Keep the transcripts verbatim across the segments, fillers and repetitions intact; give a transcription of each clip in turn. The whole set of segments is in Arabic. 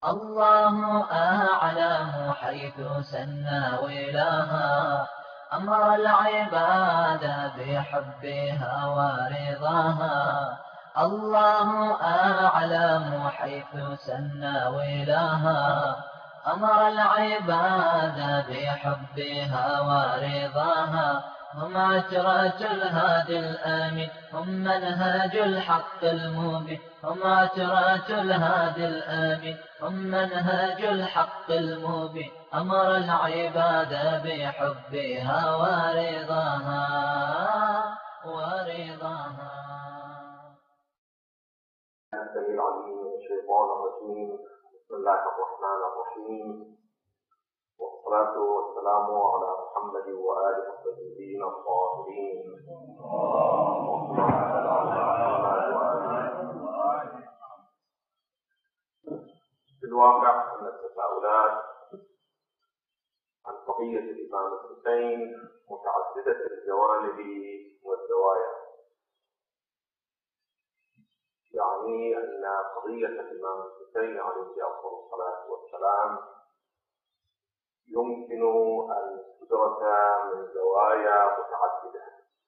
الله أعلم حيث سنى ولاها، أمر العباد بحبها ورضاها. الله أعلم حيث سنى ولاها، أمر العباد بحبها ورضاها. هم عترة الهادي الآمن، هم منهج الحق المبين. هم عترة الهادي الآمن، هم منهج الحق المبين. أمر العباد بحبها ورضاها ورضاها. السميع العليم من الشيطان الرجيم. بسم الله الرحمن الرحيم، والصلاة والسلام على محمد وآله الطيبين الطاهرين. في الواقع أن التساؤلات عن قضية الإمام الحسين متعددة الجوانب والزوايا. يعني أن قضية الإمام الحسين عليه أفضل الصلاة والسلام يمكن أن تدرس من زوايا متعددة.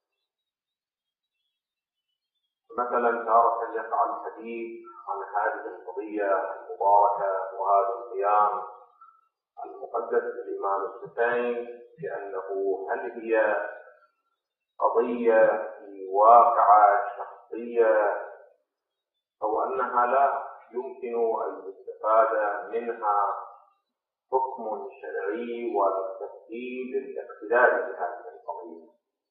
مثلا تارة يقع الحديث عن هذه القضية المباركة وهذا القيام المقدس للإمام الحسين بأنه هل هي قضية في واقعة شخصية أو أنها لا يمكن أن يستفاد منها حكم شرعي والتسديد للاقتداء بهذه القضية.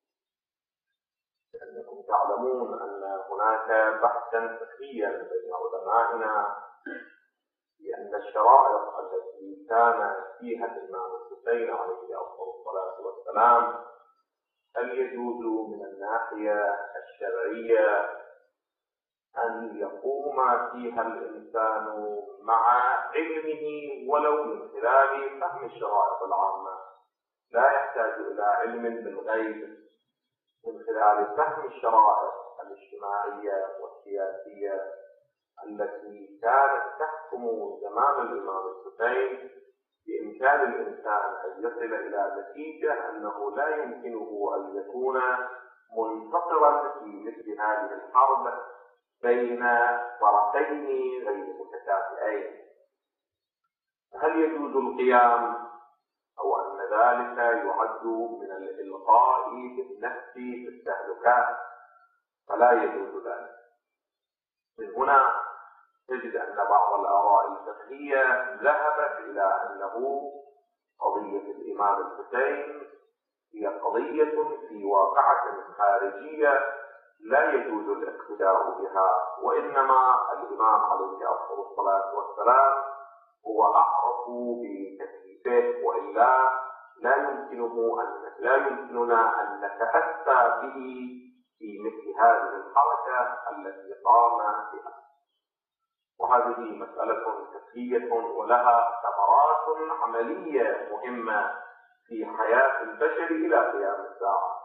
لأنكم تعلمون أن هناك بحثا فقهيا بين علمائنا بأن الشرائط التي كان فيها الإمام الحسين عليه أفضل الصلاة والسلام هل يجوز من الناحية الشرعية أن يقوم فيها الإنسان مع علمه ولو من خلال فهم الشرائط العامة، لا يحتاج إلى علم بالغيب، من خلال فهم الشرائط الاجتماعية والسياسية التي كانت تحكم زمان الإمام الحسين، بإمكان الإنسان أن يصل إلى نتيجة أنه لا يمكنه أن يكون منتصرا في مثل هذه الحرب بين طرفين غير متكافئين. هل يجوز القيام أو أن ذلك يعد من الإلقاء بالنفس في التهلكات؟ فلا يجوز ذلك. من هنا تجد أن بعض الآراء الفقهية ذهبت إلى أنه قضية الإمام الحسين هي قضية في واقعة خارجية لا يجوز الاقتداء بها، وإنما الإمام عليه أفضل الصلاة والسلام هو أعرف بتكليفه، وإلا لا يمكنه أن لا يمكننا أن نتأسى به في مثل هذه الحركة التي قام بها. وهذه مسألة فقهية ولها ثمرات عملية مهمة في حياة البشر إلى قيام الساعة.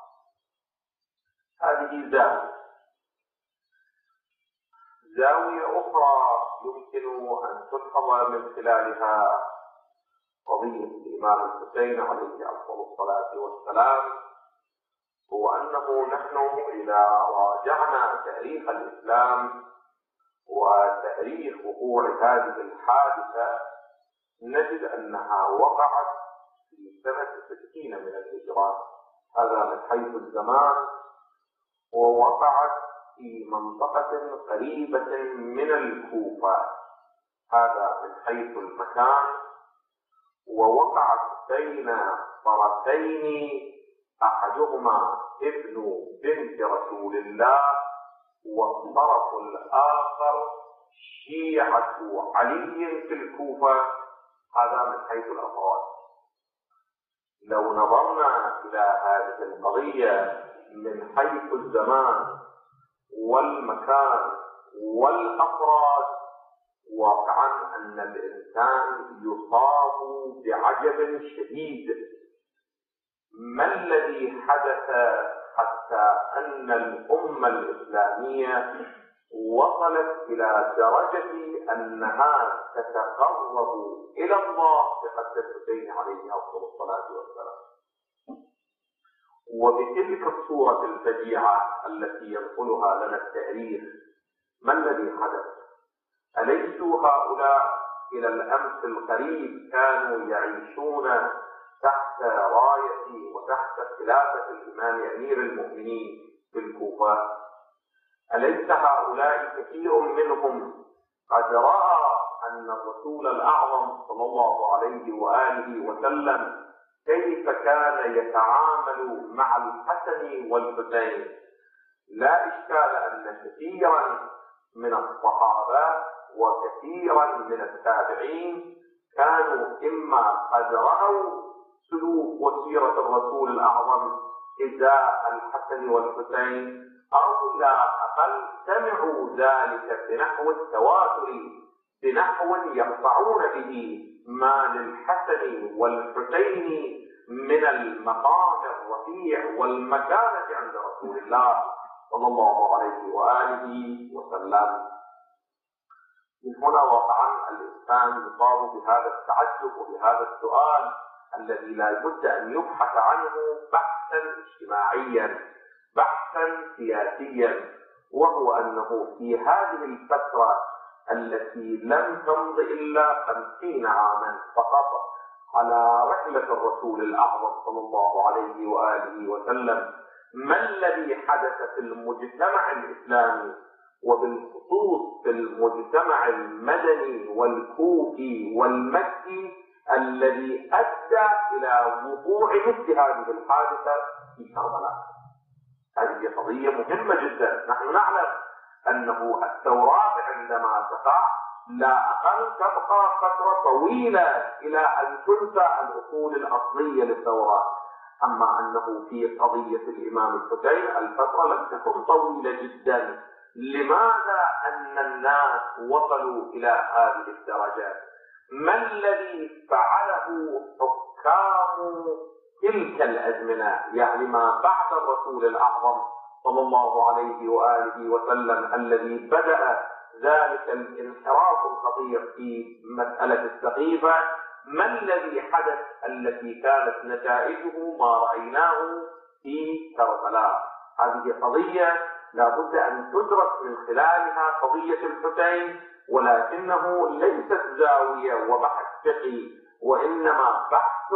هذه زاوية. زاوية أخرى يمكن أن تلحظ من خلالها قضية الإمام الحسين عليه أفضل الصلاة والسلام هو أنه نحن إذا راجعنا تاريخ الإسلام وتاريخ وقوع هذه الحادثة نجد أنها وقعت في سنة ستين من الهجرة، هذا من حيث الزمان، ووقعت في منطقة قريبة من الكوفة، هذا من حيث المكان، ووقعت بين طرفين أحدهما ابن بنت رسول الله، والطرف الآخر شيعة علي في الكوفة، هذا من حيث الأفراد. لو نظرنا إلى هذه القضية من حيث الزمان والمكان والأفراد، واقعا أن الإنسان يصاب بعجب شديد. ما الذي حدث حتى أن الأمة الإسلامية وصلت إلى درجة أنها تتقرب إلى الله بقتل الحسين عليه أفضل الصلاة والسلام. وبتلك الصورة الفجيعة التي ينقلها لنا التاريخ، ما الذي حدث؟ أليسوا هؤلاء إلى الأمس القريب كانوا يعيشون تحت راية وتحت خلافة الإمام أمير المؤمنين في الكوفة؟ أليس هؤلاء كثير منهم قد رأى أن الرسول الأعظم صلى الله عليه وآله وسلم كيف كان يتعامل مع الحسن والحسين؟ لا إشكال أن كثيرا من الصحابة وكثيرا من التابعين كانوا إما قد رأوا سلوك وسيرة الرسول الأعظم إزاء الحسن والحسين، أو لا أقل سمعوا ذلك بنحو التواتر، بنحو يقطعون به ما للحسن والحسين من المقام الرفيع والمكانة عند رسول الله صلى الله عليه وآله وسلم. من هنا واقعا الإنسان يصاب بهذا التعجب وبهذا السؤال الذي لا بد أن يبحث عنه بحثا اجتماعيا، بحثا سياسيا، وهو أنه في هذه الفترة التي لم تمض إلا خمسين عاما فقط على رحلة الرسول الأعظم صلى الله عليه وآله وسلم، ما الذي حدث في المجتمع الإسلامي وبالخصوص في المجتمع المدني والكوفي والمكي الذي أدى إلى وقوع مثل هذه الحادثة في كربلاء؟ هذه قضية مهمة جدا. نحن نعلم أنه الثورات عندما تقع لا أقل تبقى فترة طويلة إلى أن تنسى الأصول الأصلية للثورات، أما أنه في قضية الإمام الحسين الفترة لم تكن طويلة جدا. لماذا أن الناس وصلوا إلى هذه الدرجة؟ ما الذي فعله حكام تلك الأزمنة، يعني ما بعد الرسول الأعظم صلى الله عليه وآله وسلم، الذي بدأ ذلك الانحراف الخطير في مسألة السقيفة؟ ما الذي حدث التي كانت نتائجه ما رأيناه في كربلاء؟ هذه قضية لا بد أن تدرس من خلالها قضية الحسين، ولكنه ليست زاوية وبحث فقهي، وإنما بحث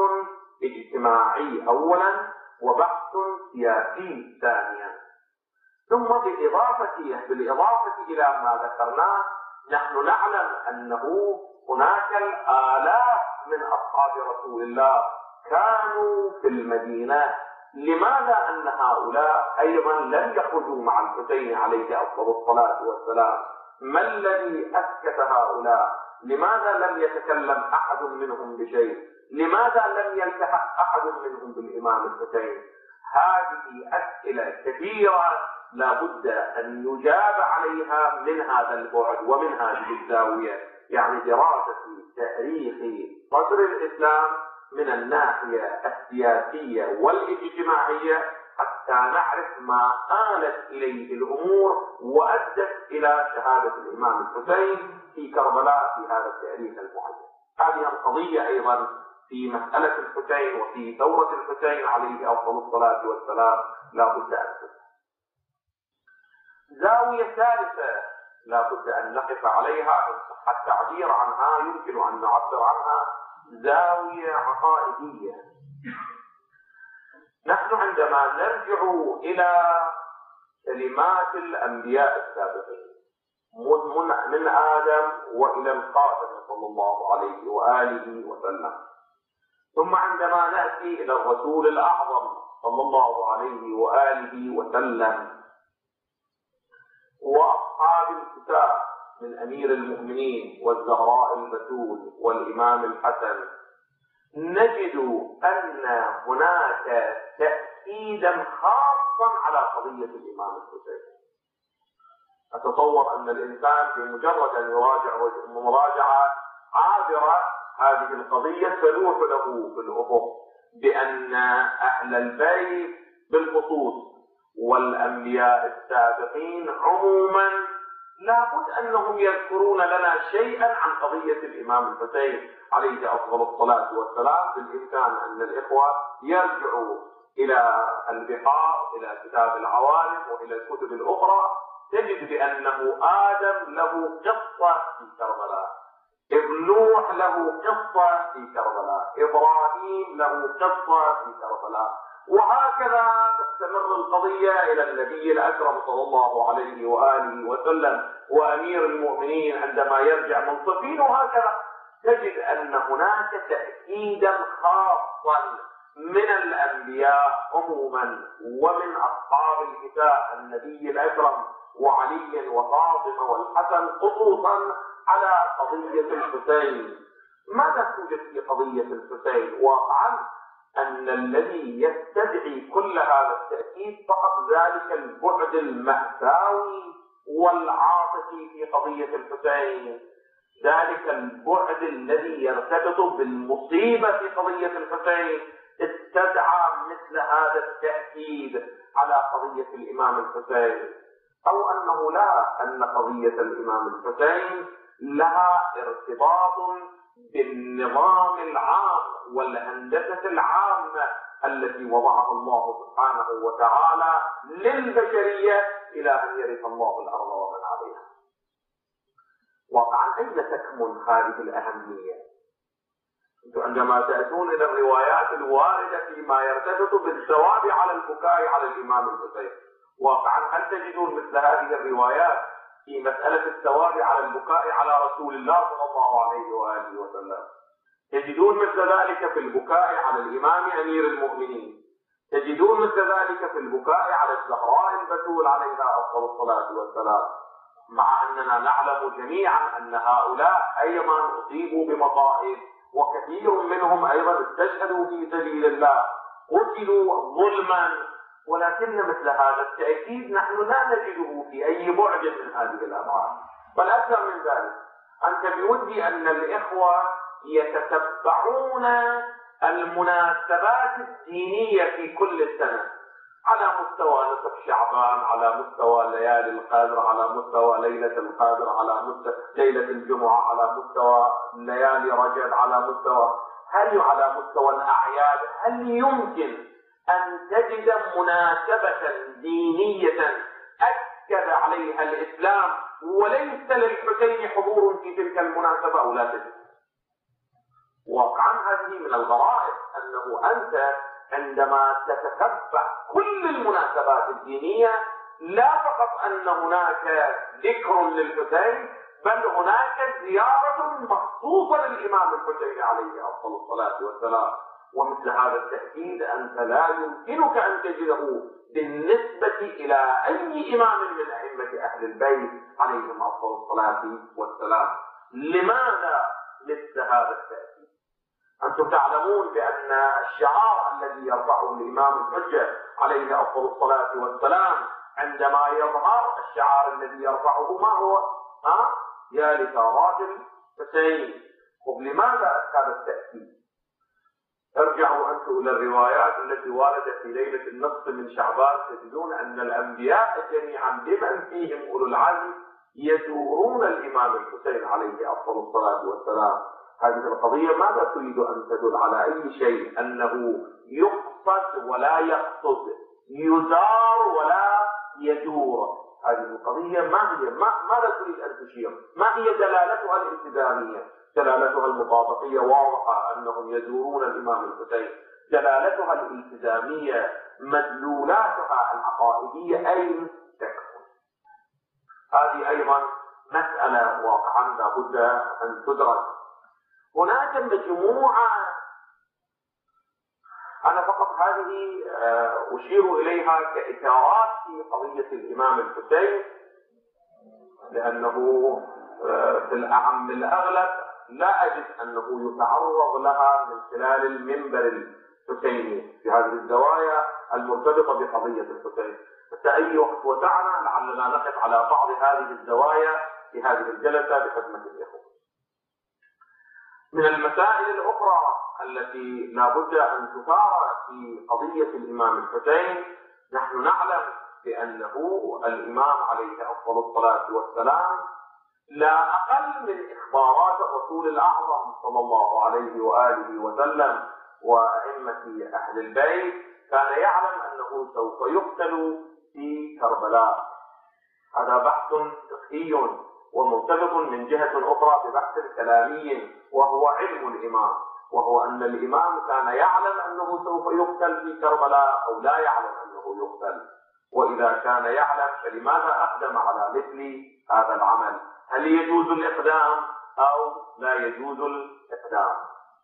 اجتماعي أولا وبحث سياسي ثانيا. ثم بالإضافة, بالإضافة إلى ما ذكرناه، نحن نعلم أنه هناك الآلاف من أصحاب رسول الله كانوا في المدينة. لماذا أن هؤلاء أيضا لم يخرجوا مع الحسين عليه أفضل الصلاة والسلام؟ ما الذي أسكت هؤلاء؟ لماذا لم يتكلم أحد منهم بشيء؟ لماذا لم يلتحق أحد منهم بالإمام الحسين؟ هذه أسئلة كثيرة لا بد أن يجاب عليها من هذا البعد ومن هذه الزاوية، يعني دراسة تاريخ صدر الإسلام من الناحية السياسية والاجتماعية، حتى نعرف ما آلت إليه الأمور وأدت إلى شهادة الإمام الحسين في كربلاء في هذا التاريخ المعين. هذه القضية أيضا في مسألة الحسين وفي ثورة الحسين عليه أفضل الصلاة والسلام لا بد أن تكون. زاوية ثالثة لا بد أن نقف عليها إن صح التعبير عنها، يمكن أن نعبر عنها زاوية عقائدية. نحن عندما نرجع إلى كلمات الأنبياء السابقين من آدم وإلى الخاتم صلى الله عليه وآله وسلم، ثم عندما نأتي إلى الرسول الأعظم صلى الله عليه وآله وسلم وأصحاب الكتاب من أمير المؤمنين والزهراء البتول والإمام الحسن، نجد أن هناك تأكيدا خاصا على قضية الإمام الحسين. أتصور أن الإنسان بمجرد أن يراجع مراجعة عابرة هذه القضية تلوح له في الأفق بأن أهل البيت بالخصوص والأنبياء السابقين عموما لابد أنهم يذكرون لنا شيئا عن قضية الإمام الحسين عليه أفضل الصلاة والسلام. بالإمكان أن الإخوة يرجعوا إلى البحار، إلى كتاب العوالم وإلى الكتب الأخرى، تجد بأنه آدم له قصة في كربلاء، ابن نوح له قصة في كربلاء، إبراهيم له قصة في كربلاء، وهكذا تستمر القضية إلى النبي الأكرم صلى الله عليه وآله وسلم وأمير المؤمنين عندما يرجع من صفين. وهكذا تجد أن هناك تأكيدا خاصا من الأنبياء عموما ومن أصحاب الكتاب النبي الأكرم وعلي وفاطمة والحسن خصوصا على قضية الحسين. ماذا توجد في قضية الحسين؟ واقعا أن الذي يستدعي كل هذا التأكيد فقط ذلك البعد المأساوي والعاطفي في قضية الحسين، ذلك البعد الذي يرتبط بالمصيبة في قضية الحسين استدعى مثل هذا التأكيد على قضية الإمام الحسين. أو أنه لا، أن قضية الإمام الحسين لها ارتباط بالنظام العام والهندسة العامة التي وضعها الله سبحانه وتعالى للبشرية إلى أن يرث الله الأرض ومن عليها. واقعا أين تكمن هذه الأهمية؟ عندما تأتون إلى الروايات الواردة فيما يرتبط بالثواب على البكاء على الإمام الحسين، واقعا هل تجدون مثل هذه الروايات في مسألة الثواب على البكاء على رسول الله صلى الله عليه وآله وسلم؟ تجدون مثل ذلك في البكاء على الإمام أمير المؤمنين، تجدون مثل ذلك في البكاء على الزهراء البتول عليها أفضل الصلاة والسلام، مع أننا نعلم جميعا أن هؤلاء أيضا أصيبوا بمصائب، وكثير منهم أيضا استشهدوا في سبيل الله، قتلوا ظلما، ولكن مثل هذا التأكيد نحن لا نجده في أي بعد من هذه الأبعاد. بل أكثر من ذلك، أنت بودي أن الإخوة يتتبعون المناسبات الدينية في كل سنة على مستوى نصف شعبان، على مستوى ليالي القدر، على مستوى ليلة القدر، على مستوى ليلة الجمعة، على مستوى ليالي رجب، على مستوى هل على مستوى الأعياد. هل يمكن أن تجد مناسبة دينية أكد عليها الإسلام وليس للحسين حضور في تلك المناسبة أو لا تجد؟ واقعا هذه من الغرائب، أنه أنت عندما تتتبع كل المناسبات الدينية لا فقط أن هناك ذكر للحسين، بل هناك زيارة مخصوصة للإمام الحسين عليه أفضل الصلاة والسلام. ومثل هذا التأكيد أنت لا يمكنك أن تجده بالنسبة إلى أي إمام من أئمة أهل البيت عليهم أفضل الصلاة والسلام. لماذا مثل هذا التأكيد؟ أنتم تعلمون بأن الشعار الذي يرفعه الإمام الحجة عليه أفضل الصلاة والسلام عندما يظهر، الشعار الذي يرفعه ما هو؟ ها؟ يا لثارات الحسين. ولماذا هذا التأكيد؟ ارجعوا أنتم إلى الروايات التي واردت في ليلة النصف من شعبان، تجدون أن الأنبياء جميعا بمن فيهم أولو العزم يزورون الإمام الحسين عليه أفضل الصلاة والسلام. هذه القضية ماذا تريد أن تدل على أي شيء؟ أنه يقصد ولا يقصد، يزار ولا يزور. هذه القضية ما هي؟ ما ماذا تريد أن تشير؟ ما هي دلالتها الالتزامية؟ دلالتها المطابقية واضحة، أنهم يزورون الإمام الحسين. دلالتها الالتزامية، مدلولاتها العقائدية أين تكمن؟ هذه أيضا مسألة واقعا لابد أن تدرس. هناك مجموعة، أنا فقط هذه أشير إليها كإشارات في قضية الإمام الحسين، لأنه في الأعم الأغلب لا أجد أنه يتعرض لها من خلال المنبر الحسيني في هذه الزوايا المرتبطة بقضية الحسين. حتى أي وقت وسعنا لعلنا نقف على بعض هذه الزوايا في هذه الجلسة بخدمة الإخوة. من المسائل الأخرى التي لا بد أن تثار في قضية الإمام الحسين، نحن نعلم بأنه الإمام عليه أفضل الصلاة والسلام لا أقل من إخبارات الرسول الأعظم صلى الله عليه وآله وسلم وأئمة أهل البيت كان يعلم أنه سوف يقتل في كربلاء. هذا بحث فقهي ومرتبط من جهة أخرى ببحث كلامي وهو علم الإمام، وهو أن الإمام كان يعلم أنه سوف يقتل في كربلاء أو لا يعلم أنه يقتل، وإذا كان يعلم فلماذا أقدم على مثل هذا العمل؟ هل يجوز الإقدام أو لا يجوز الإقدام؟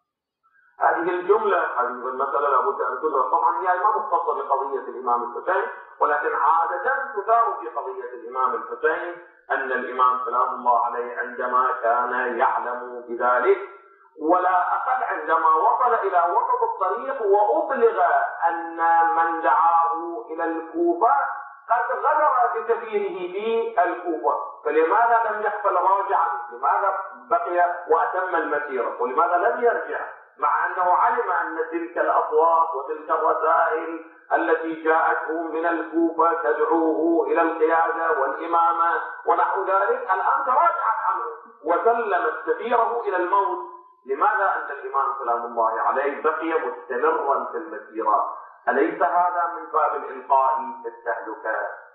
هذه الجملة هذه المسألة لابد أن تدرس. طبعا هي ما مختصة بقضية الإمام الحسين، ولكن عادة تثار في قضية الإمام الحسين أن الإمام سلام الله عليه عندما كان يعلم بذلك، ولا أقل عندما وصل إلى وسط الطريق وأبلغ أن من دعاه إلى الكوفة قد غدر بكبيره في الكوفة، فلماذا لم يقبل راجعا؟ لماذا بقي وأتم المسيرة؟ ولماذا لم يرجع؟ مع أنه علم أن تلك الأصوات وتلك الرسائل التي جاءته من الكوفة تدعوه إلى القيادة والإمامة ونحو ذلك الآن تراجعت عنه وسلمت سفيره إلى الموت. لماذا أن الإمام سلام الله عليه بقي مستمرا في المسيرة؟ أليس هذا من باب الإلقاء في التهلكة؟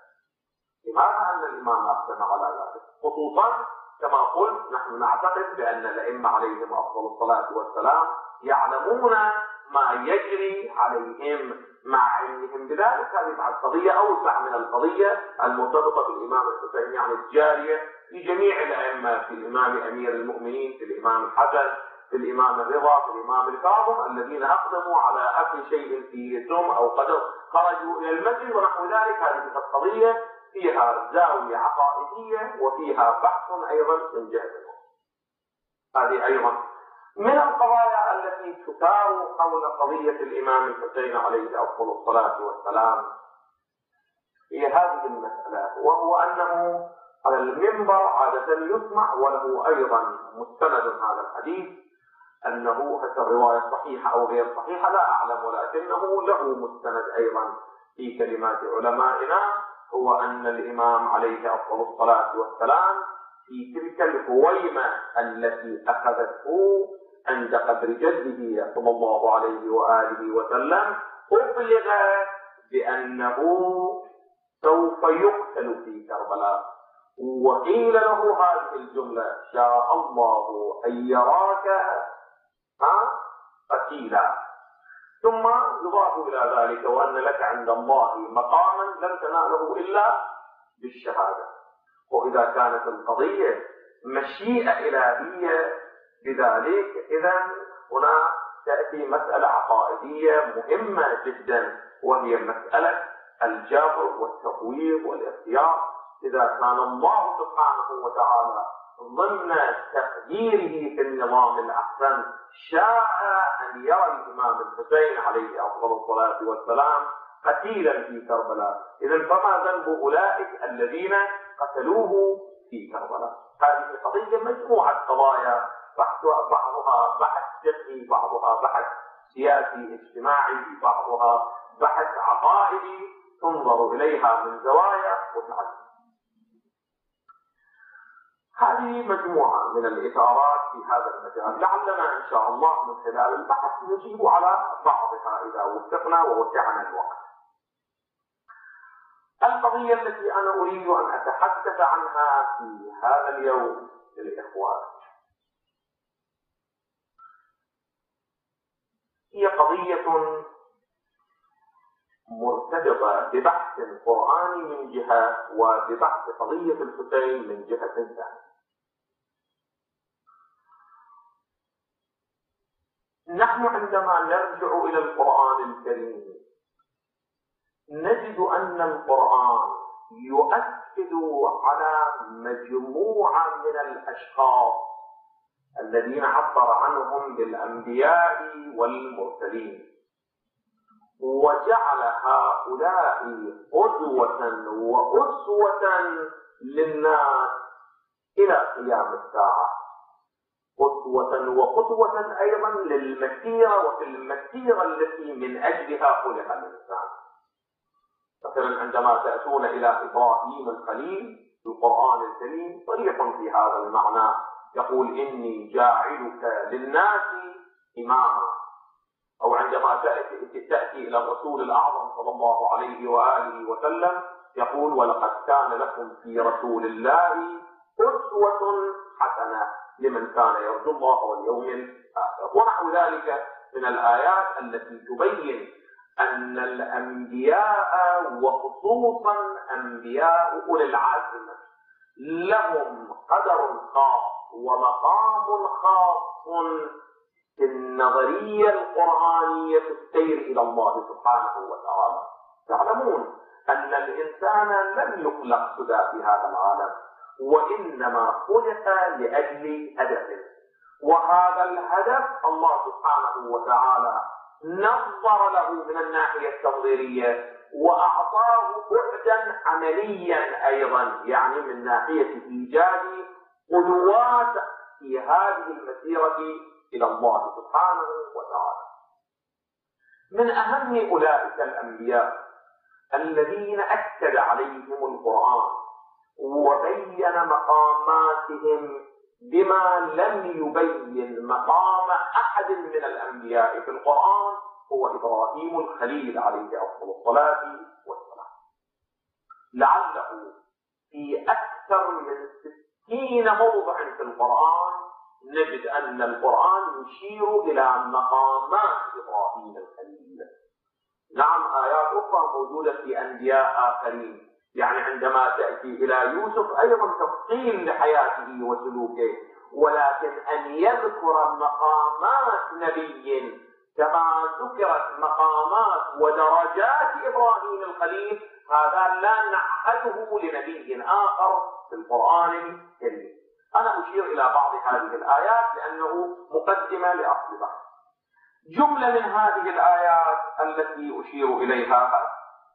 لماذا أن الإمام أقدم على ذلك؟ خصوصا كما قلت نحن نعتقد بأن الأئمة عليهم أفضل الصلاة والسلام يعلمون ما يجري عليهم مع علمهم بذلك. هذه بعد قضية أوسع من القضية المرتبطة بالإمام الحسين، يعني الجارية في جميع الأئمة، في الإمام أمير المؤمنين، في الإمام الحسن، في الإمام الرضا، في الإمام الكاظم، الذين أقدموا على أكل شيء فيه سم أو قدر خرجوا إلى المسجد ونحو ذلك. هذه القضية فيها زاوية عقائدية وفيها بحث أيضا من جهة. هذه أيضا من القضايا التي تثار حول قضية الإمام الحسين عليه أفضل الصلاة والسلام هي هذه المسألة، وهو أنه على المنبر عادة يسمع وله أيضا مستند هذا الحديث، أنه حتى الرواية صحيحة أو غير صحيحة لا أعلم، ولكنه له مستند أيضا في كلمات علمائنا، هو أن الإمام عليه أفضل الصلاة والسلام في تلك الهويمة التي أخذته عند قبر جده صلى الله عليه وآله وسلم أبلغ بأنه سوف يقتل في كربلاء، وقيل له هذه الجملة: شاء الله أن يراك قتيلا. ثم يضاف إلى ذلك: وأن لك عند الله مقاما لن تناله إلا بالشهادة. وإذا كانت القضية مشيئة إلهية بذلك، إذا هنا تأتي مسألة عقائدية مهمة جدا، وهي مسألة الجبر والتقويض والاختيار. إذا كان الله سبحانه وتعالى ضمن تقديره في النظام الأحسن شاء أن يرى الإمام الحسين عليه أفضل الصلاة والسلام قتيلا في كربلاء، إذن فما ذنب أولئك الذين قتلوه في كربلاء؟ هذه قضية مجموعة قضايا، بعضها بحث فقهي، بعضها بحث سياسي اجتماعي، بعضها بحث عقائدي تنظر إليها من زوايا متعددة. هذه مجموعة من الإثارات في هذا المجال، لعلنا إن شاء الله من خلال البحث نجيب على بعضها إذا وفقنا ووسعنا الوقت. القضية التي أنا أريد أن أتحدث عنها في هذا اليوم للإخوان هي قضية مرتبطة ببحث قرآني من جهة، وببحث قضية الحسين من جهة ثانية. نحن عندما نرجع إلى القرآن الكريم نجد أن القرآن يؤكد على مجموعة من الأشخاص الذين عبر عنهم بالأنبياء والمرسلين، وجعل هؤلاء قدوة وأسوة للناس إلى قيام الساعة، قدوة وقدوة أيضا للمسيرة وفي المسيرة التي من أجلها خلق الإنسان. مثلا عندما تأتون إلى إبراهيم الخليل في القرآن الكريم صريح في هذا المعنى، يقول إني جاعلك للناس إماما. أو عندما تأتي, تأتي إلى الرسول الأعظم صلى الله عليه وآله وسلم يقول ولقد كان لكم في رسول الله أسوة حسنة لمن كان يرجو الله واليوم الآخر، ونحو ذلك من الآيات التي تبين أن الأنبياء وخصوصا أنبياء أولي العزم لهم قدر خاص ومقام خاص في النظرية القرآنية في السير إلى الله سبحانه وتعالى. تعلمون أن الإنسان لم يخلق سدى في هذا العالم، وإنما خلق لأجل هدف، وهذا الهدف الله سبحانه وتعالى نظر له من الناحية التنظيرية وأعطاه بعدا عمليا أيضا، يعني من ناحية إيجاد قدوات في هذه المسيرة إلى الله سبحانه وتعالى. من أهم أولئك الأنبياء الذين أكد عليهم القرآن وبين مقاماتهم بما لم يبين مقام أحد من الأنبياء في القرآن هو إبراهيم الخليل عليه أفضل الصلاة والسلام. لعله في أكثر من ستين موضع في القرآن نجد أن القرآن يشير إلى مقامات إبراهيم الخليل. نعم آيات أخرى موجودة في أنبياء آخرين، يعني عندما تأتي إلى يوسف أيضا تفصيل لحياته وسلوكه، ولكن أن يذكر مقامات نبي كما ذكرت مقامات ودرجات إبراهيم الخليل هذا لا نعهده لنبي آخر في القرآن الكريم. أنا أشير إلى بعض هذه الآيات لأنه مقدمة لأصل بحث. جملة من هذه الآيات التي أشير إليها،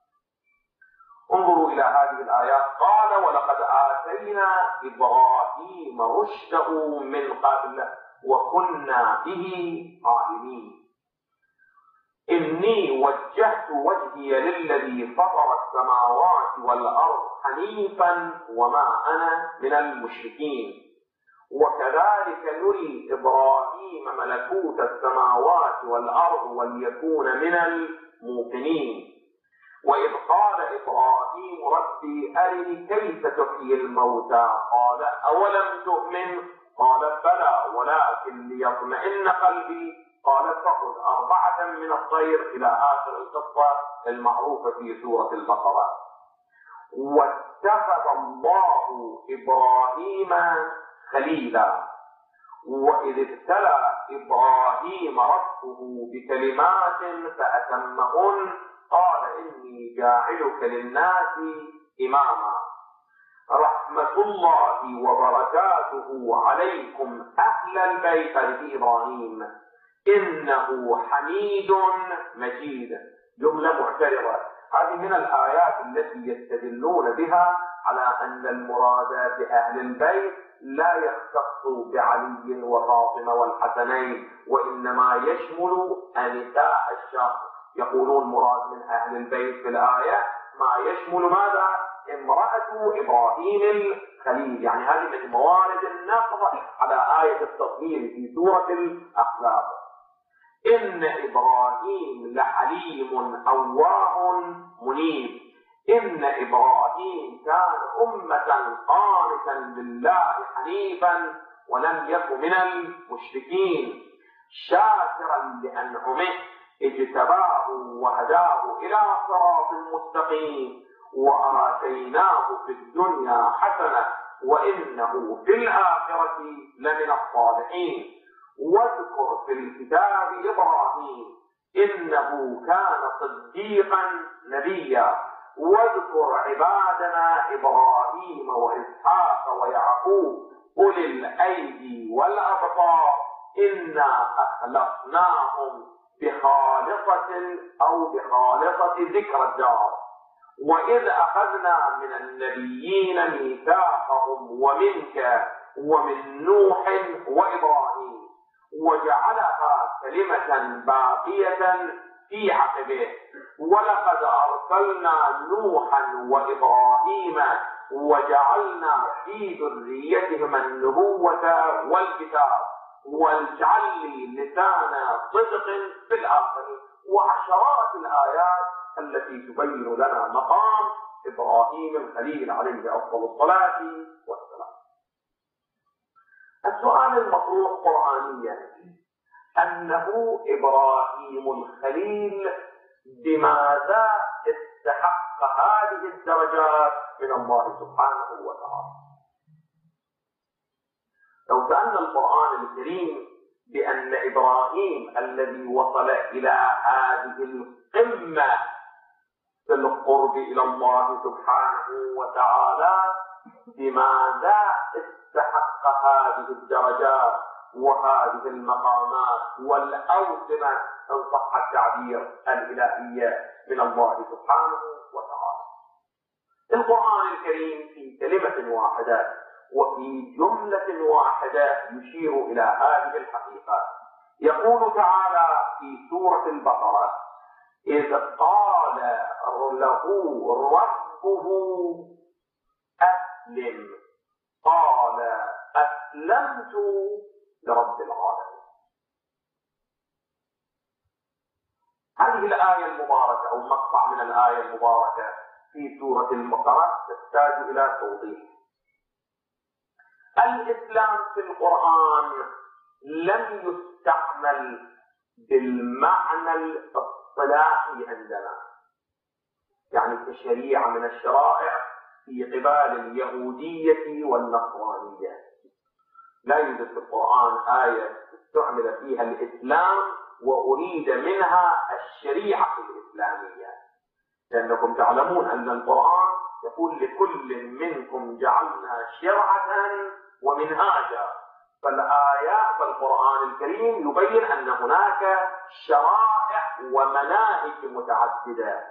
انظروا إلى هذه الآيات. قال ولقد آتينا إبراهيم رشده من قبل وكنا به عالمين إني وجهت وجهي للذي فطر السماوات والأرض حنيفا وما أنا من المشركين وكذلك نري إبراهيم ملكوت السماوات والأرض وليكون من الموقنين وإذ قال إبراهيم ربي أرني كيف تحيي الموتى قال أولم تؤمن قال بلى ولكن ليطمئن قلبي قال فخذ أربعة من الطير إلى آخر القصة المعروفة في سورة البقرة. واتخذ الله إبراهيم خليلا وإذ ابتلى إبراهيم ربه بكلمات فأتمهن قال إني جاعلك للناس إماما رحمة الله وبركاته عليكم أهل البيت إبراهيم إنه حميد مجيد. جملة معترضة. هذه من الآيات التي يستدلون بها على أن المرادات بأهل البيت لا يختص بعلي وفاطمة والحسنين وإنما يشمل نساء الشخص. يقولون مراد من أهل البيت في الآية ما يشمل ماذا؟ امرأة إبراهيم الخليل. يعني هذه من موارد النقض على آية التطهير في سورة الأخلاق. إن إبراهيم لحليم أواه منيب إن إبراهيم كان أمة قانتا لله حنيفا ولم يكن من المشركين شاكرا لأنعمه اجتباه وهداه إلى صراط مستقيم وآتيناه في الدنيا حسنة وإنه في الآخرة لمن الصالحين. واذكر في الكتاب إبراهيم إنه كان صديقا نبيا واذكر عبادنا إبراهيم وإسحاق ويعقوب أولي الأيدي والأبصار إنا أخلصناهم بخالصة أو بخالصة ذكر الدار وإذ أخذنا من النبيين ميثاقهم ومنك ومن نوح وإبراهيم وجعلها كلمة باقية في عقبه ولقد أرسلنا نوحا وإبراهيم وجعلنا في ذريتهما النبوة والكتاب واجعل لي لسان صدق في الآخرين، وعشرات الآيات التي تبين لنا مقام إبراهيم الخليل عليه أفضل الصلاة والسلام. السؤال المطروح قرآنيا أنه إبراهيم الخليل بماذا استحق هذه الدرجات من الله سبحانه وتعالى؟ لو سألنا القرآن الكريم بأن إبراهيم الذي وصل إلى هذه القمة في القرب إلى الله سبحانه وتعالى بماذا استحق هذه الدرجات وهذه المقامات والأوسمة إن صح التعبير الإلهية من الله سبحانه وتعالى؟ القرآن الكريم في كلمة واحدة وفي جملة واحدة يشير إلى هذه الحقيقة. يقول تعالى في سورة البقرة: إذ قال له ربه أسلم قال أسلمت لرب العالمين. هذه الآية المباركة أو مقطع من الآية المباركة في سورة البقرة تحتاج إلى توضيح. الإسلام في القرآن لم يستعمل بالمعنى الاصطلاحي عندنا، يعني كشريعة من الشرائع في قبال اليهودية والنصرانية. لا يوجد في القرآن آية استعمل فيها الإسلام وأريد منها الشريعة الإسلامية، لأنكم تعلمون أن القرآن يقول لكل منكم جعلنا شرعة ومنهاجا. فالآيات في القرآن الكريم يبين أن هناك شرائع ومناهج متعددة،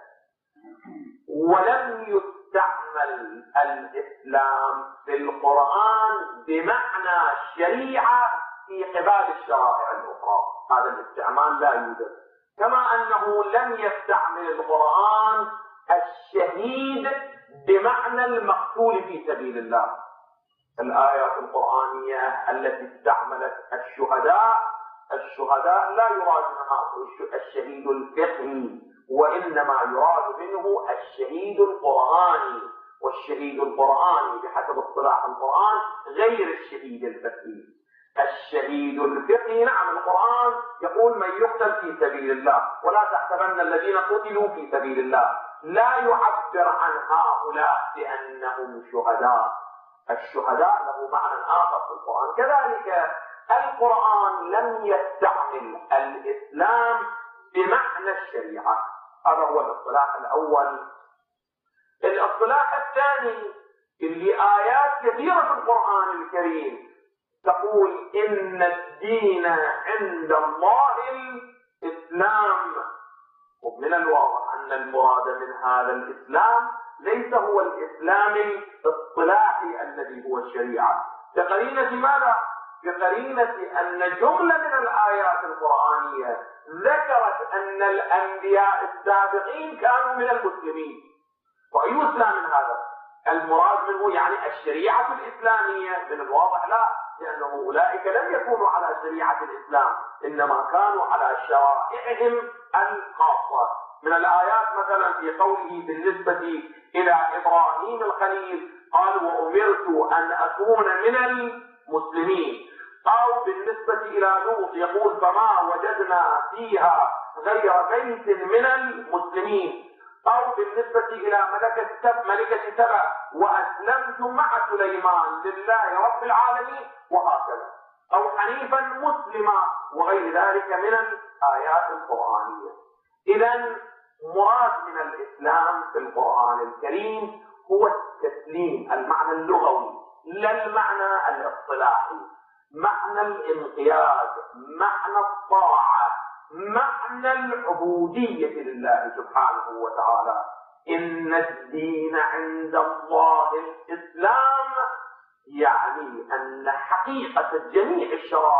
ولم يستعمل الإسلام في القرآن بمعنى الشريعة في قبال الشرائع الأخرى. هذا الاستعمال لا يوجد. كما أنه لم يستعمل القرآن الشهيد بمعنى المقتول في سبيل الله. الآيات القرآنية التي استعملت الشهداء الشهداء لا يراد منها الشهيد الفقهي، وإنما يراد منه الشهيد القرآني، والشهيد القرآني بحسب اصطلاح القرآن غير الشهيد الفقهي. الشهيد الفقهي نعم القرآن يقول من يقتل في سبيل الله، ولا تحسبن الذين قتلوا في سبيل الله، لا يعبر عن هؤلاء بأنهم شهداء. الشهداء له معنى آخر في القرآن. كذلك القرآن لم يستعمل الإسلام بمعنى الشريعة. هذا هو الاصطلاح الأول. الاصطلاح الثاني اللي آيات كثيرة في القرآن الكريم تقول إن الدين عند الله الإسلام، ومن الواضح أن المراد من هذا الإسلام ليس هو الإسلام الاصطلاحي الذي هو الشريعة. بقرينة ماذا؟ بقرينة أن جملة من الآيات القرآنية ذكرت أن الأنبياء السابقين كانوا من المسلمين. فأي إسلام من هذا؟ المراد منه يعني الشريعة الإسلامية؟ من الواضح لا، لأنه أولئك لم يكونوا على شريعة الإسلام، إنما كانوا على شرائعهم الخاصة. من الآيات مثلا في قوله بالنسبة إلى إبراهيم الخليل قال وأمرت أن أكون من المسلمين، أو بالنسبة إلى لوط يقول فما وجدنا فيها غير بيت من المسلمين، أو بالنسبة إلى ملكة ملكة سبأ وأسلمت مع سليمان لله رب العالمين وهكذا، أو حنيفا مسلما وغير ذلك من الآيات القرآنية. إذن مراد من الإسلام في القرآن الكريم هو التسليم، المعنى اللغوي لا المعنى الاصطلاحي، معنى الانقياد، معنى الطاعة، معنى العبودية لله سبحانه وتعالى. إن الدين عند الله الإسلام، يعني أن حقيقة جميع الشرائع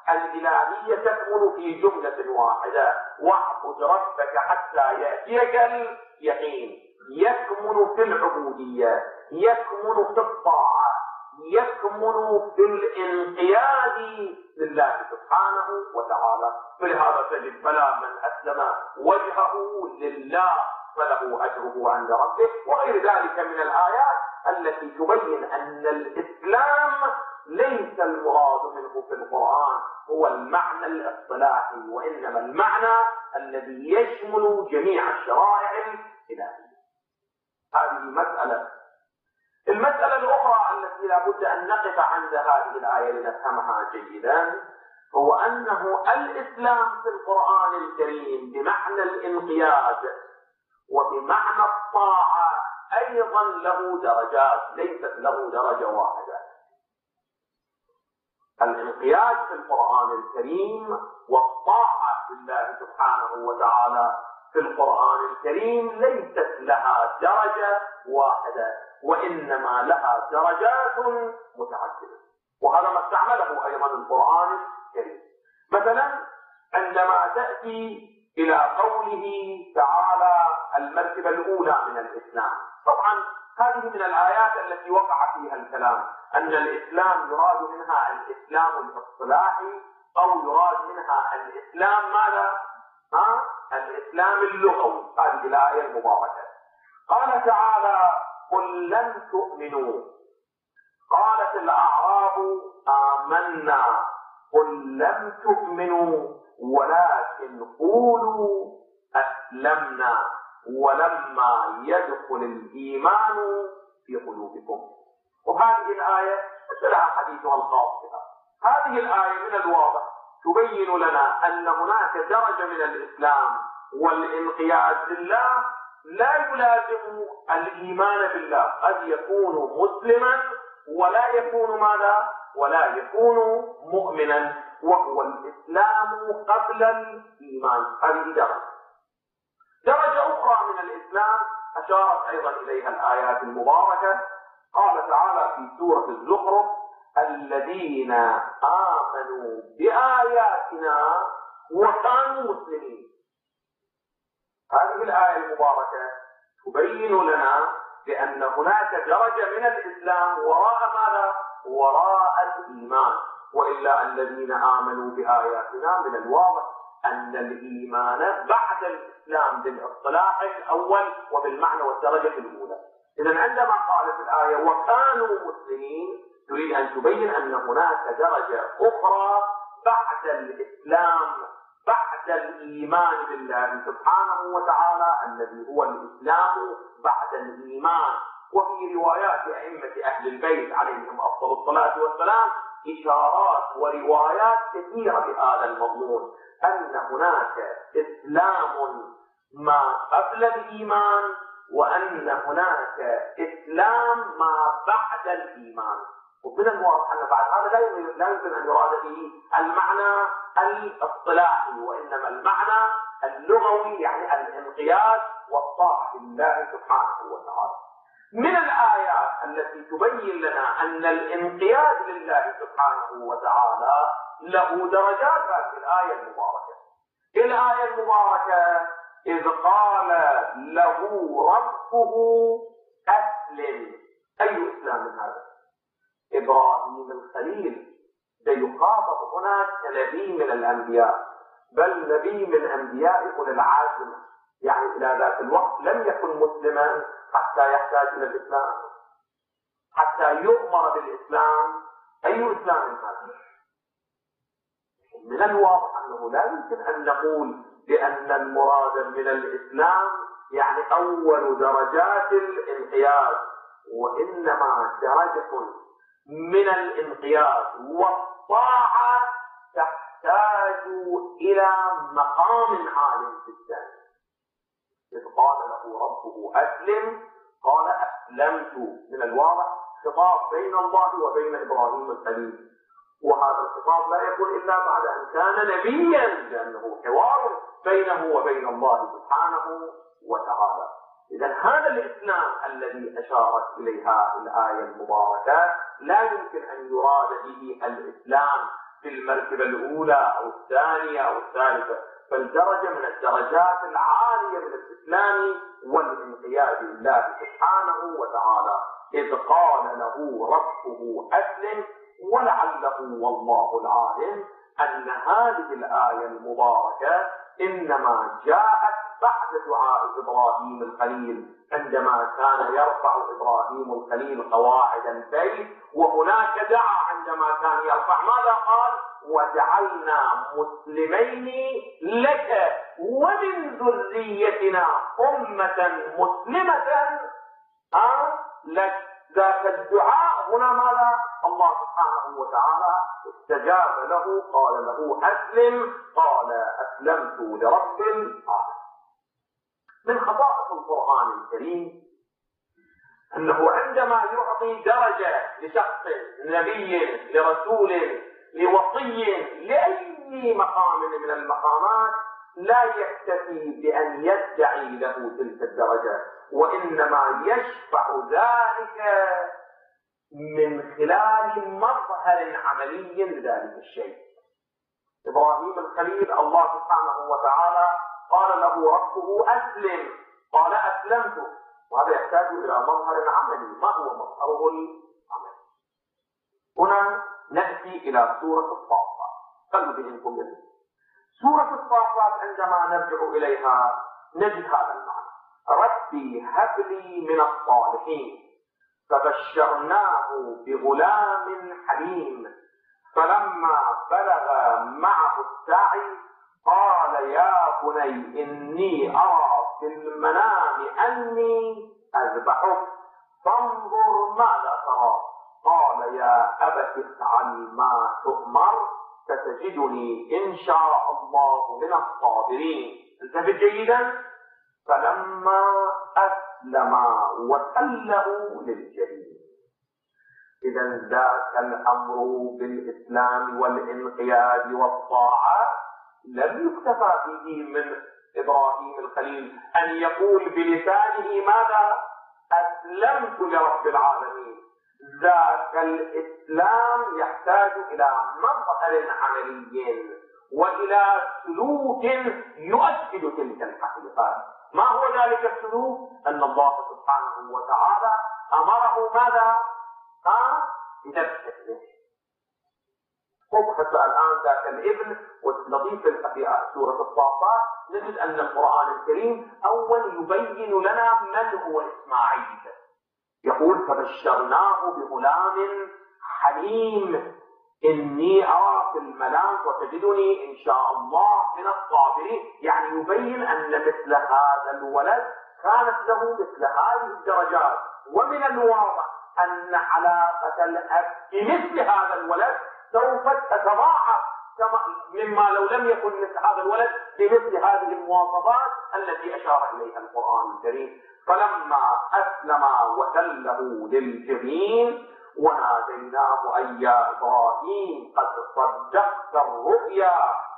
الإلهية تكمن في جملة واحدة: واعبد ربك حتى يأتيك اليقين. يكمن في العبودية، يكمن في الطاعة، يكمن في الانقياد لله سبحانه وتعالى. فلهذا تجد بلى من أسلم وجهه لله فله أجره عند ربه، وغير ذلك من الآيات التي تبين أن الإسلام ليس المراد منه في القرآن هو المعنى الاصطلاحي، وإنما المعنى الذي يشمل جميع الشرائع الإلهية. هذه مسألة. المسألة الأخرى التي لا بد أن نقف عند هذه الآية لنفهمها جيدا هو أنه الإسلام في القرآن الكريم بمعنى الانقياد وبمعنى الطاعة أيضا له درجات، ليست له درجة واحدة. الانقياد في القرآن الكريم والطاعة لله سبحانه وتعالى في القرآن الكريم ليست لها درجة واحدة، وإنما لها درجات متعددة، وهذا ما استعمله أيضا القرآن الكريم. مثلا عندما تأتي إلى قوله تعالى المرتبة الأولى من الإسلام، طبعا هذه من الآيات التي وقع فيها الكلام أن الإسلام يراد منها الإسلام الاصطلاحي أو يراد منها الإسلام ماذا؟ ها؟ الإسلام اللغوي. هذه الآية المباركة قال تعالى: قل لم تؤمنوا قالت الأعراب آمنا قل لم تؤمنوا ولكن قولوا أسلمنا ولما يدخل الإيمان في قلوبكم. وهذه الآية لها حديثها الخاص بها. هذه الآية من الواضح تبين لنا أن هناك درجة من الإسلام والانقياد لله لا يلازم الإيمان بالله. قد يكون مسلما ولا يكون ماذا؟ ولا يكون مؤمنا، وهو الإسلام قبل الإيمان. هذه درجة. درجة أخرى من الإسلام أشارت أيضا إليها الآيات المباركة. قال تعالى في سورة الزخرف: الذين آمنوا بآياتنا وكانوا مسلمين. هذه الآية المباركة تبين لنا بأن هناك درجة من الإسلام وراء ماذا؟ وراء الإيمان. وإلا الذين آمنوا بآياتنا من الواضح أن الإيمان بعد الإسلام بالاصطلاح الأول وبالمعنى والدرجة الأولى. إذن عندما قالت الآية وكانوا مسلمين تريد أن تبين أن هناك درجة أخرى بعد الإسلام، بعد الإيمان بالله سبحانه وتعالى الذي هو الإسلام بعد الإيمان. وفي روايات أئمة أهل البيت عليهم أفضل الصلاة والسلام إشارات وروايات كثيرة بهذا المضمون، أن هناك إسلام ما قبل الإيمان وأن هناك إسلام ما بعد الإيمان. ومن الواضح أن بعد هذا لا يمكن أن يراد به المعنى الاصطلاحي، وإنما المعنى اللغوي، يعني الانقياد والطاعة لله سبحانه وتعالى. من الآيات التي تبين لنا أن الانقياد لله سبحانه وتعالى له درجات في الآية المباركة. الآية المباركة: إذ قال له ربه أسلم. أي إسلام هذا؟ إبراهيم الخليل سيخاطب هناك نبي من الأنبياء، بل نبي من أنبياء أولي العزم، يعني إلى ذاك الوقت لم يكن مسلما حتى يحتاج إلى الإسلام، حتى يؤمر بالإسلام. أي إسلام هذا؟ من الواضح أنه لا يمكن أن نقول بأن المراد من الإسلام يعني أول درجات الانقياد، وإنما درجة من الانقياد والطاعة تحتاج إلى مقام عال جدا. إذ قال له ربه أسلم قال أسلمت. من الواضح خطاب بين الله وبين إبراهيم الخليل، وهذا الخطاب لا يكون إلا بعد أن كان نبيا، لأنه حوار بينه وبين الله سبحانه وتعالى. إذن هذا الإسلام الذي أشارت إليها الآية المباركة لا يمكن أن يراد به الإسلام في المرتبة الأولى أو الثانية أو الثالثة، فالدرجة من الدرجات العالية من الإسلام والانقياد لله سبحانه وتعالى. إذ قال له ربه أسلم، ولعله والله العالم أن هذه الآية المباركة إنما جاءت بعد دعاء إبراهيم الخليل، عندما كان يرفع إبراهيم الخليل قواعد البيت، وهناك دعا عندما كان يرفع ماذا قال؟ وجعلنا مسلمين لك ومن ذريتنا أمة مسلمة أه؟ لك. ذاك الدعاء هنا ماذا؟ الله سبحانه وتعالى استجاب له، قال له أسلم، قال أسلمت لرب العالمين. من خصائص القرآن الكريم أنه عندما يعطي درجة لشخص، نبي، لرسول، لوصي، لأي مقام من المقامات، لا يكتفي بأن يدعي له تلك الدرجة، وإنما يشفع ذلك من خلال مظهر عملي لذلك الشيء. إبراهيم الخليل الله سبحانه وتعالى قال له ربه أسلم، قال أسلمت، وهذا يحتاج إلى مظهر عملي. ما هو مظهره العملي؟ هنا نأتي إلى سورة الصافات. خلوا بإنكم يدين سورة الصافات، عندما نرجع إليها نجد هذا المعنى: ربي هب لي من الصالحين، فبشرناه بغلام حليم، فلما بلغ معه السعي قال يا بني إني أرى في المنام أني أذبحك فانظر ماذا ترى، قال يا أبت افعل ما تؤمر ستجدني إن شاء الله من الصابرين. انتبه جيدا: فلما أسلما وتله للجبين. إذا ذاك الأمر بالإسلام والانقياد والطاعة لم يكتفى به من إبراهيم الخليل أن يقول بلسانه ماذا؟ أسلمت لرب العالمين. ذاك الإسلام يحتاج إلى مظهر عملي وإلى سلوك يؤكد تلك الحقيقة. ما هو ذلك السلوك؟ أن الله سبحانه وتعالى أمره ماذا؟ ها؟ بذبح ابنه. حتى الآن ذاك الابن، واللطيف في سورة الصافات نجد أن القرآن الكريم أول يبين لنا من هو إسماعيل. يقول فبشرناه بغلام حليم إني أرى في المنام وتجدني إن شاء الله من الصابرين. يعني يبين أن مثل هذا الولد كانت له مثل هذه الدرجات، ومن الواضح أن علاقة الأب بمثل هذا الولد سوف تتضاعف مما لو لم يكن مثل هذا الولد بمثل هذه المواصفات التي أشار إليها القرآن الكريم. فلما أسلم وتله للجبين وناديناه أي يا إبراهيم قد صدقت الرؤيا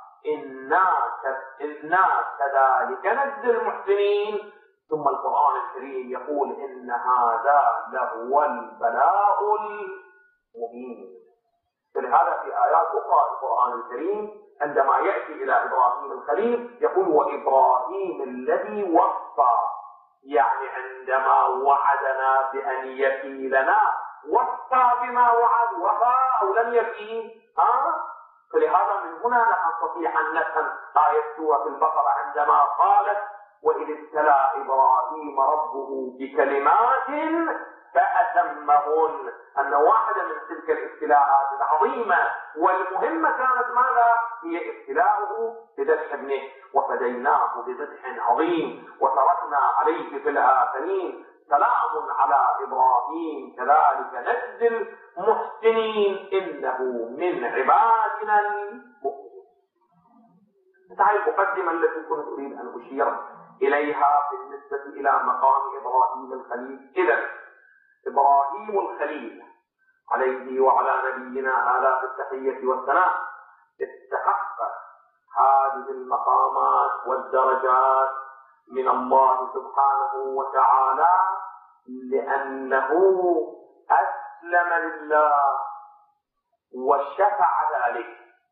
إنا كذلك نجزي المحسنين. ثم القرآن الكريم يقول إن هذا لهو البلاء المبين. فلهذا في آيات أخرى القرآن الكريم عندما يأتي إلى إبراهيم الخليل يقول وإبراهيم الذي وفى، يعني عندما وعدنا بأن يفي لنا وفى بما وعد، وفى أو لم يفي. ها؟ فلهذا من هنا نستطيع أن نفهم آية سورة البقرة عندما قالت وإذ ابتلى إبراهيم ربه بكلمات فأتمهن، أن واحدة من تلك الابتلاءات العظيمة والمهمة كانت ماذا؟ هي ابتلاؤه بذبح ابنه، وفديناه بذبح عظيم وتركنا عليه في الآخرين سلام على إبراهيم كذلك نجزي المحسنين إنه من عبادنا المؤمنين. هذه المقدمة التي كنت أريد أن أشير إليها بالنسبة إلى مقام إبراهيم الخليل. إذن إبراهيم الخليل عليه وعلى نبينا آلاف التحية والثناء استحق هذه المقامات والدرجات من الله سبحانه وتعالى لأنه أسلم لله وشفع ذلك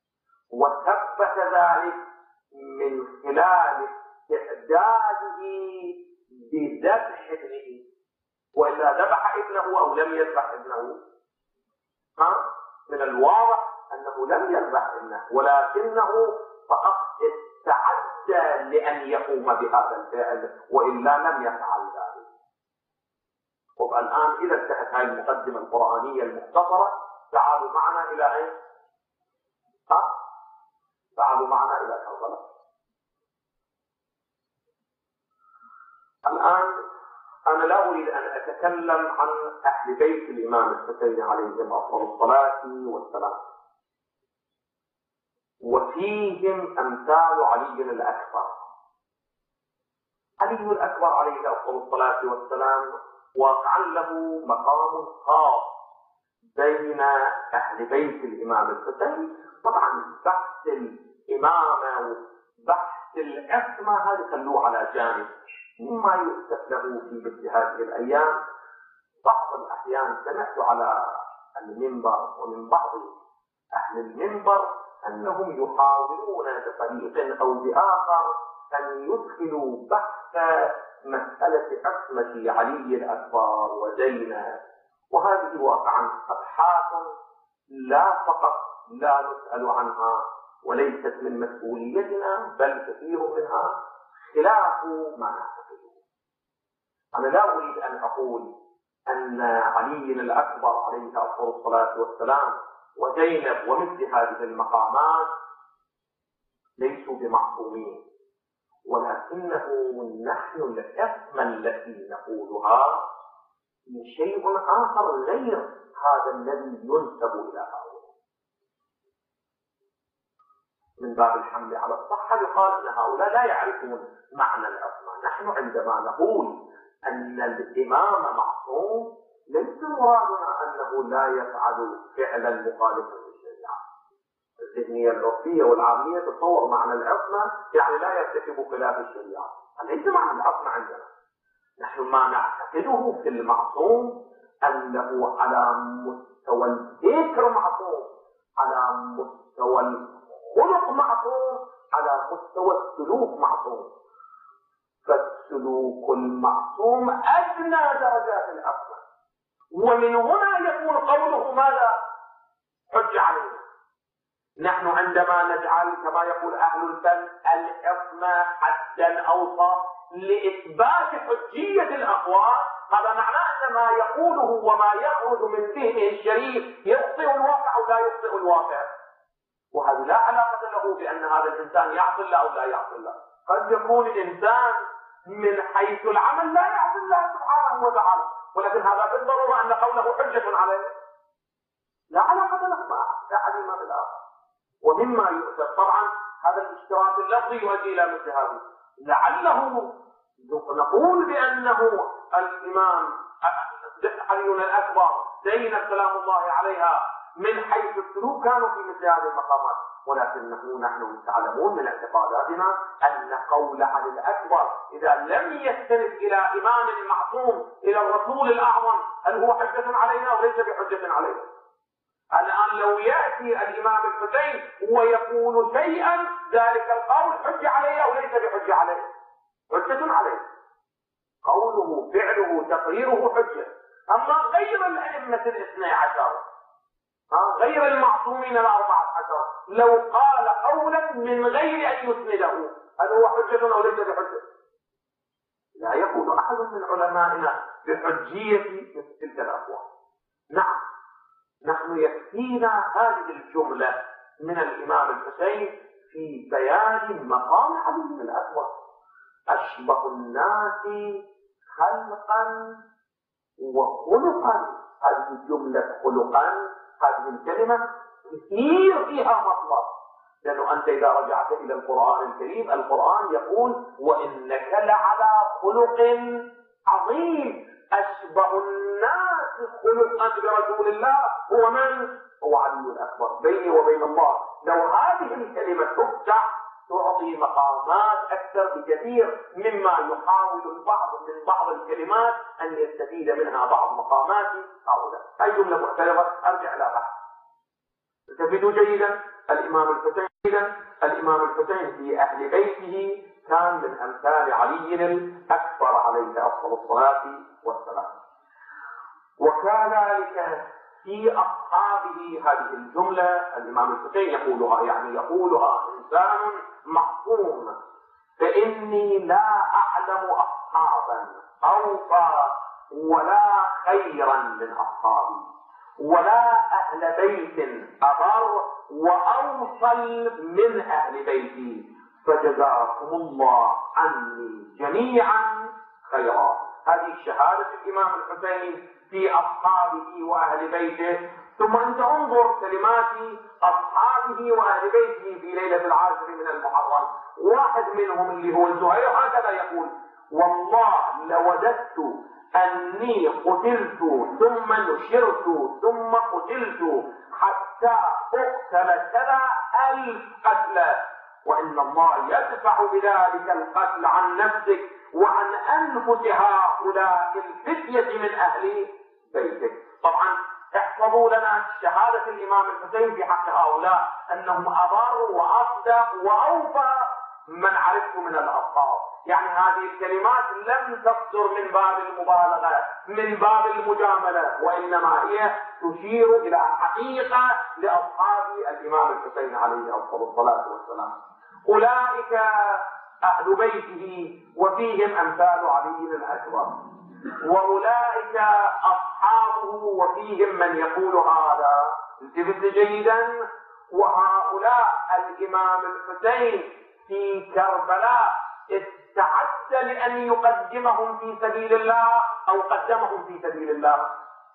وثبت ذلك من خلال استعداده بذبح ابنه، وإذا ذبح ابنه أو لم يذبح ابنه، ها من الواضح أنه لم يذبح ابنه، ولكنه فقط استعد لأن يقوم بهذا الفعل، وإلا لم يفعل ذلك. والآن إذا انتهت هذه المقدمة القرآنية المختصرة، تعالوا معنا إلى أين؟ ها؟ تعالوا معنا إلى كربلاء. الآن أنا لا أريد أن أتكلم عن أهل بيت الإمام الحسين عليهم أفضل الصلاة والسلام، وفيهم أمثال علي الأكبر. علي الأكبر عليه أفضل الصلاة والسلام واقعا له مقام خاص بين أهل بيت الإمام الحسين. طبعا بحث الإمامة وبحث العصمة هذا خلوه على جانب، مما يؤسف له في مثل هذه الأيام. بعض الأحيان سمعت على المنبر ومن بعض أهل المنبر أنهم يحاولون بطريق أو بآخر أن يدخلوا بحث مسألة عصمة علي الأكبر وزينب، وهذه واقعا أبحاث لا فقط لا نسأل عنها وليست من مسؤوليتنا، بل كثير منها خلاف ما نعتقده. أنا لا أريد أن أقول أن علي الأكبر عليه أفضل الصلاة والسلام وزينب ومثل هذه المقامات ليسوا بمعصومين، ولكنه نحن العصمة التي نقولها من شيء آخر غير هذا الذي ينسب إلى هؤلاء. من باب الحمل على الصحة يقال أن هؤلاء لا يعرفون معنى العصمة. نحن عندما نقول أن الإمام معصوم ليس مرادنا أنه لا يفعل فعلا مخالفا للشريعة. الذهنية العرفية والعامية تتصور معنى العصمة يعني لا يرتكب خلاف الشريعة، ليس معنى العصمة عندنا. نحن ما نعتقده في المعصوم أنه على مستوى الذكر معصوم، على مستوى الخلق معصوم، على مستوى السلوك معصوم. فالسلوك المعصوم أدنى درجات العصمة، ومن هنا يكون قوله ماذا؟ حج علينا. نحن عندما نجعل كما يقول أهل الفن العصمة حدا أوسط لإثبات حجية الأقوال، هذا معناه أن ما يقوله وما يخرج من ذهنه الشريف يخطئ الواقع أو لا يخطئ الواقع، وهذا لا علاقة له بأن هذا الإنسان يعصي الله أو لا يعصي الله. قد يكون الإنسان من حيث العمل لا يعصي الله سبحانه وتعالى، ولكن هذا بالضرورة أن قوله حجة عليه، لا علاقة له مع أحد ما بالآخر. ومما يؤسف طبعا هذا الاشتراك اللفظي يؤدي إلى مثل هذا. لعله نقول بأنه الإمام علي الأكبر زينب سلام الله عليها من حيث السلوك كانوا في مثل هذه المقامات، ولكنه نحن تعلمون من اعتقاداتنا أن قول علي الأكبر إذا لم يستند إلى إمام معصوم إلى الرسول الأعظم هل هو حجة علينا وليس بحجة علينا؟ الآن لو يأتي الإمام الحسين ويقول شيئا ذلك القول حجة عليه أو ليس بحجة عليه؟ حجة عليه. قوله فعله تقريره حجة. أما غير الأئمة الاثني عشر غير المعصومين الأربعة عشر لو قال قولا من غير أن يسنده هل هو حجة أو ليس بحجة؟ لا يقول أحد من علمائنا بحجية مثل تلك الأقوال. نعم نحن يكفينا هذه الجملة من الإمام الحسين في بيان مقام علي الأكبر. أشبه الناس خلقا وخلقا. هذه الجملة خلقا هذه الكلمة كثير فيها مطلب، لأنه أنت إذا رجعت إلى القرآن الكريم القرآن يقول وإنك لعلى خلق عظيم. أشبه الناس خلقا برسول الله هو من؟ هو علي الأكبر. بيني وبين الله لو هذه الكلمة تفتح تعطي مقامات أكثر بكثير مما يحاول البعض من بعض الكلمات أن يستفيد منها بعض مقامات هؤلاء. هذه جملة محترمة أرجع لها. التفتوا جيدا، الإمام الحسين الإمام الحسين في أهل بيته كان من أمثال علي الأكبر عليه أفضل الصلاة والسلام. وكذلك في أصحابه هذه الجملة الإمام الحسين يقولها، يعني يقولها إنسان معصوم: فإني لا أعلم أصحابا أوفى ولا خيرا من أصحابي، ولا أهل بيت أبر وأوصل من أهل بيتي، فجزاكم الله عني جميعا خيرا. هذه شهادة الإمام الحسين في أصحابه وأهل بيته. ثم أنت انظر كلمات أصحابه وأهل بيته في ليلة العاشر من المحرم. واحد منهم اللي هو الزهير هكذا يقول: والله لوددت أني قتلت ثم نشرت ثم قتلت حتى أقتل كذا ألف قتلى، وإن الله يدفع بذلك القتل عن نفسك وعن أنفس هؤلاء الفتية من أهل بيتك. طبعا احفظوا لنا شهادة الإمام الحسين في حق هؤلاء أنهم أبروا وأصدق وأوفى من عرفت من الأصحاب. يعني هذه الكلمات لم تصدر من باب المبالغة من باب المجاملة، وإنما هي تشير إلى حقيقة لأصحاب الإمام الحسين عليه أفضل الصلاة والسلام. أولئك أهل بيته وفيهم أمثال علي الأكبر، وأولئك أصحابه وفيهم من يقول هذا. التفت جيدا: وهؤلاء الإمام الحسين في كربلاء استعد لأن يقدمهم في سبيل الله أو قدمهم في سبيل الله؟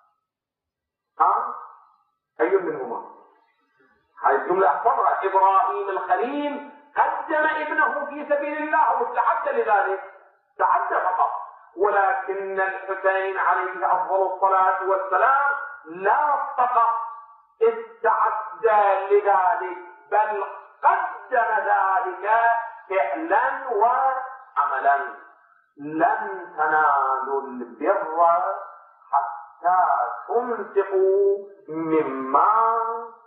ها؟ أي منهما؟ هذه الجملة احفظها: إبراهيم الخليل قدم ابنه في سبيل الله واستعد لذلك، استعد فقط. ولكن الحسين عليه أفضل الصلاة والسلام لا فقط استعد لذلك بل قدم ذلك فعلا وعملا. لن تنالوا البر حتى تنفقوا مما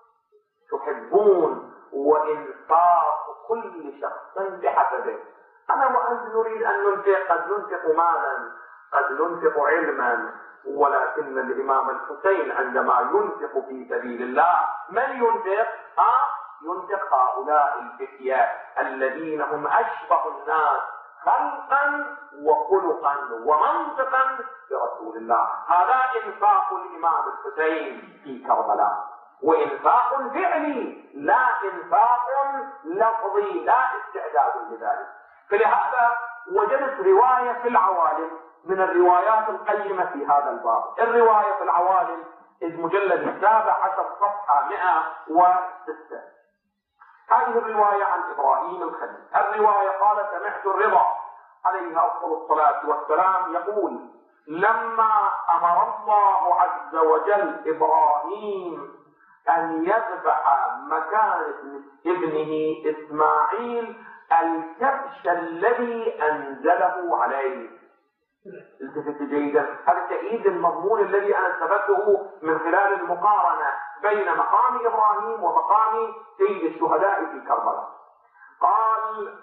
تحبون، وإنفاق كل شخص بحسبه. أنا وأنت نريد أن ننفق، قد ننفق مالا، قد ننفق علما، ولكن الإمام الحسين عندما ينفق في سبيل الله من ينفق؟ ها؟ ينفق هؤلاء الفتية الذين هم أشبه الناس خلقا وخلقا ومنطقا برسول الله. هذا إنفاق الإمام الحسين في كربلاء، وإنفاق فعلي لا إنفاق لفظي، لا استعداد لذلك. فلهذا وجدت رواية في العوالم من الروايات القيمة في هذا الباب. الرواية في العوالم المجلد السابع عشر صفحة مئة وستة. هذه الرواية عن إبراهيم الخليل. الرواية قال: سمعت الرضا عليه أفضل الصلاة والسلام يقول: لما أمر الله عز وجل إبراهيم أن يذبح مكان ابنه إسماعيل الكبش الذي أنزله عليه. التفت جيدا، هذا التأييد المضمون الذي أنا استفدته من خلال المقارنة بين مقام إبراهيم ومقام سيد الشهداء في كربلاء. قال: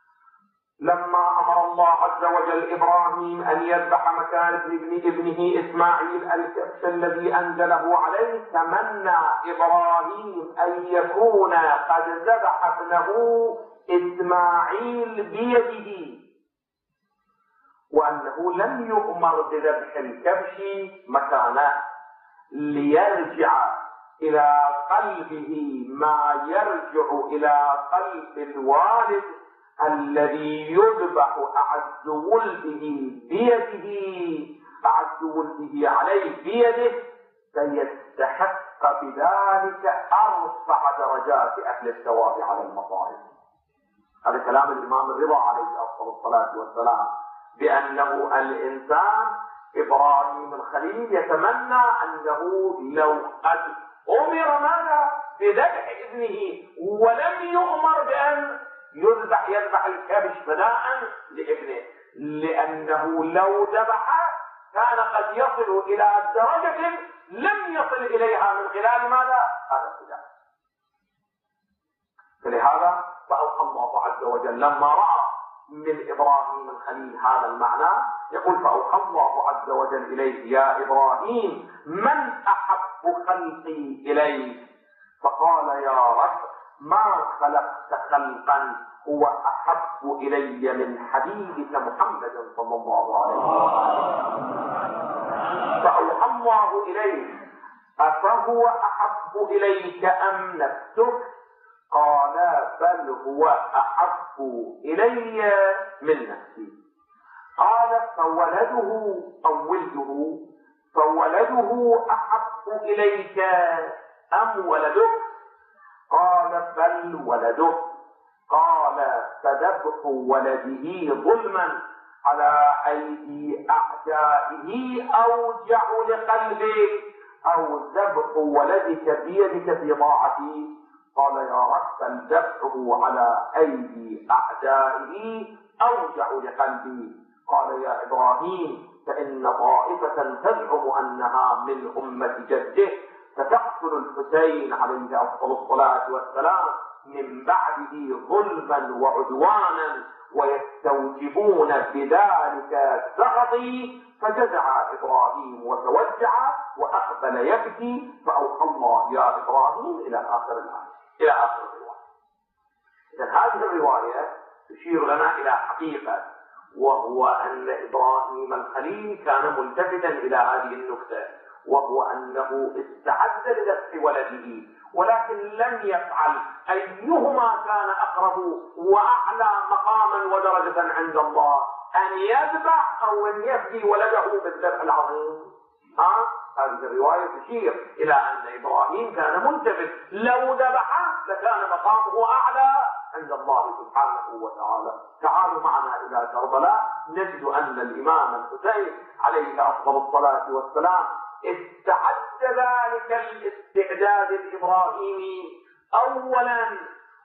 لما أمر الله عز وجل إبراهيم أن يذبح مكان ابن ابنه إسماعيل الكبش الذي أنزله عليه، تمنى إبراهيم أن يكون قد ذبح ابنه إسماعيل بيده، وأنه لم يؤمر بذبح الكبش مكانه، ليرجع إلى قلبه ما يرجع إلى قلب الوالد الذي يذبح أعز ولده بيده، أعز ولده عليه بيده، فيستحق بذلك أرفع درجات أهل الثواب على المصائب. هذا كلام الإمام الرضا عليه أفضل الصلاة والسلام، بأنه الإنسان إبراهيم الخليل يتمنى أنه لو قد أمر ماذا بذبح ابنه ولم يؤمر بأن يذبح يذبح الكبش فداء لابنه، لأنه لو ذبح كان قد يصل إلى درجة لم يصل إليها من خلال ماذا؟ هذا الفداء. فلهذا فأوحى الله عز وجل لما رأى من إبراهيم الخليل هذا المعنى يقول فأوحى الله عز وجل إليه يا إبراهيم من أحب خلقي إليك؟ فقال يا رب ما خلقت خلقا هو أحب إلي من حبيبك محمد صلى الله عليه وسلم. فأوحى الله إليه أفهو أحب إليك أم نفسك؟ قال بل هو أحب إلي من نفسي. قال فولده أو ولده فولده أحب إليك أم ولدك؟ قال بل ولده. قال فذبح ولده ظلما على أيدي أعدائه أوجع لقلبك أو ذبح ولدك بيدك في طاعتي؟ قال يا رب ذبحه على أيدي أعدائه أوجع لقلبي. قال يا إبراهيم فإن طائفة تزعم أنها من أمة جده فتقتل الحسين عليه أفضل الصلاة والسلام من بعده ظلما وعدوانا ويستوجبون بذلك سخطي. فجزع إبراهيم وتوجع وأقبل يبكي فأوحى الله يا إبراهيم إلى آخر الآية إلى آخر الرواية. إذن هذه الرواية تشير لنا إلى حقيقة، وهو أن إبراهيم الخليل كان ملتفتا إلى هذه النكتة، وهو أنه استعد لذبح ولده ولكن لم يفعل أيهما كان أقرب وأعلى مقاما ودرجة عند الله، أن يذبح أو أن يفدي ولده بالذبح العظيم. ها؟ هذه الرواية تشير إلى أن إبراهيم كان ملتفت، لو ذبح لكان مقامه أعلى عند الله سبحانه وتعالى. تعالوا معنا إلى كربلاء نجد أن الإمام الحسين عليه أفضل الصلاة والسلام استعد ذلك الاستعداد الإبراهيمي أولا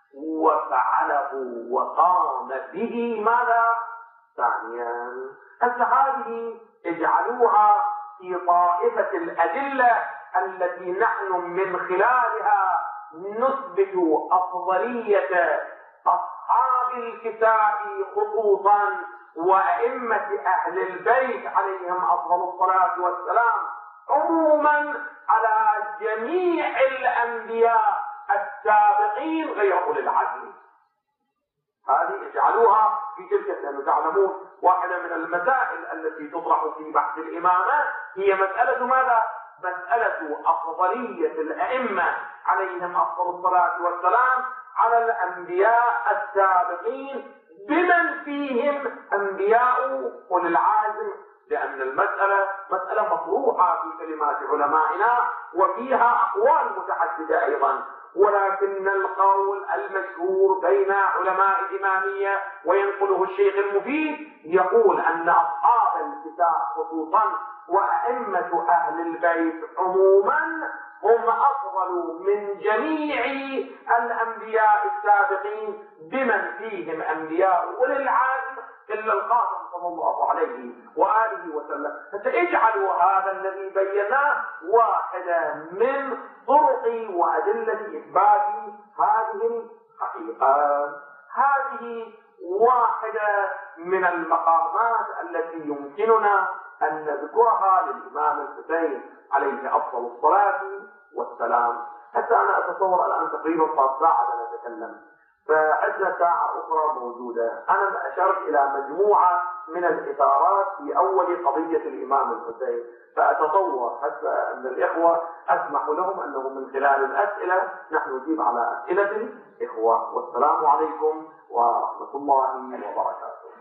وفعله وقام به ماذا؟ ثانيا. هذه اجعلوها في طائفة الأدلة التي نحن من خلالها نثبت أفضلية أصحاب الكتاب خصوصا وأئمة أهل البيت عليهم أفضل الصلاة والسلام عموما على جميع الأنبياء السابقين غير أولي العزم. هذه اجعلوها في تلك، لأنه تعلمون واحدة من المسائل التي تطرح في بحث الإمامة هي مسألة ماذا؟ مسألة أفضلية الأئمة عليهم أفضل الصلاة والسلام على الأنبياء السابقين بمن فيهم أنبياء أولي العزم، لأن المسألة مسألة مطروحة في كلمات علمائنا وفيها أقوال متعددة أيضا، ولكن القول المشهور بين علماء الإمامية وينقله الشيخ المفيد يقول أن أصحاب الكتاب خصوصا وأئمة أهل البيت عموما هم أفضل من جميع الأنبياء السابقين بمن فيهم أنبياء أولي العزم إلا القاسم صلى الله عليه وآله وسلم. فاجعلوا هذا الذي بيناه واحدة من طرق وأدلة إثبات هذه الحقيقة. هذه واحدة من المقامات التي يمكننا أن نذكرها للإمام الحسين عليه أفضل الصلاة والسلام. حتى أنا أتصور الآن تقريبا صار ساعة أنا أتكلم، فعندنا ساعة أخرى موجودة. أنا أشرت إلى مجموعة من الإثارات في أول قضية الإمام الحسين، فأتصور حتى أن الإخوة أسمح لهم أنه من خلال الأسئلة نحن نجيب على أسئلة الإخوة. والسلام عليكم ورحمة الله وبركاته.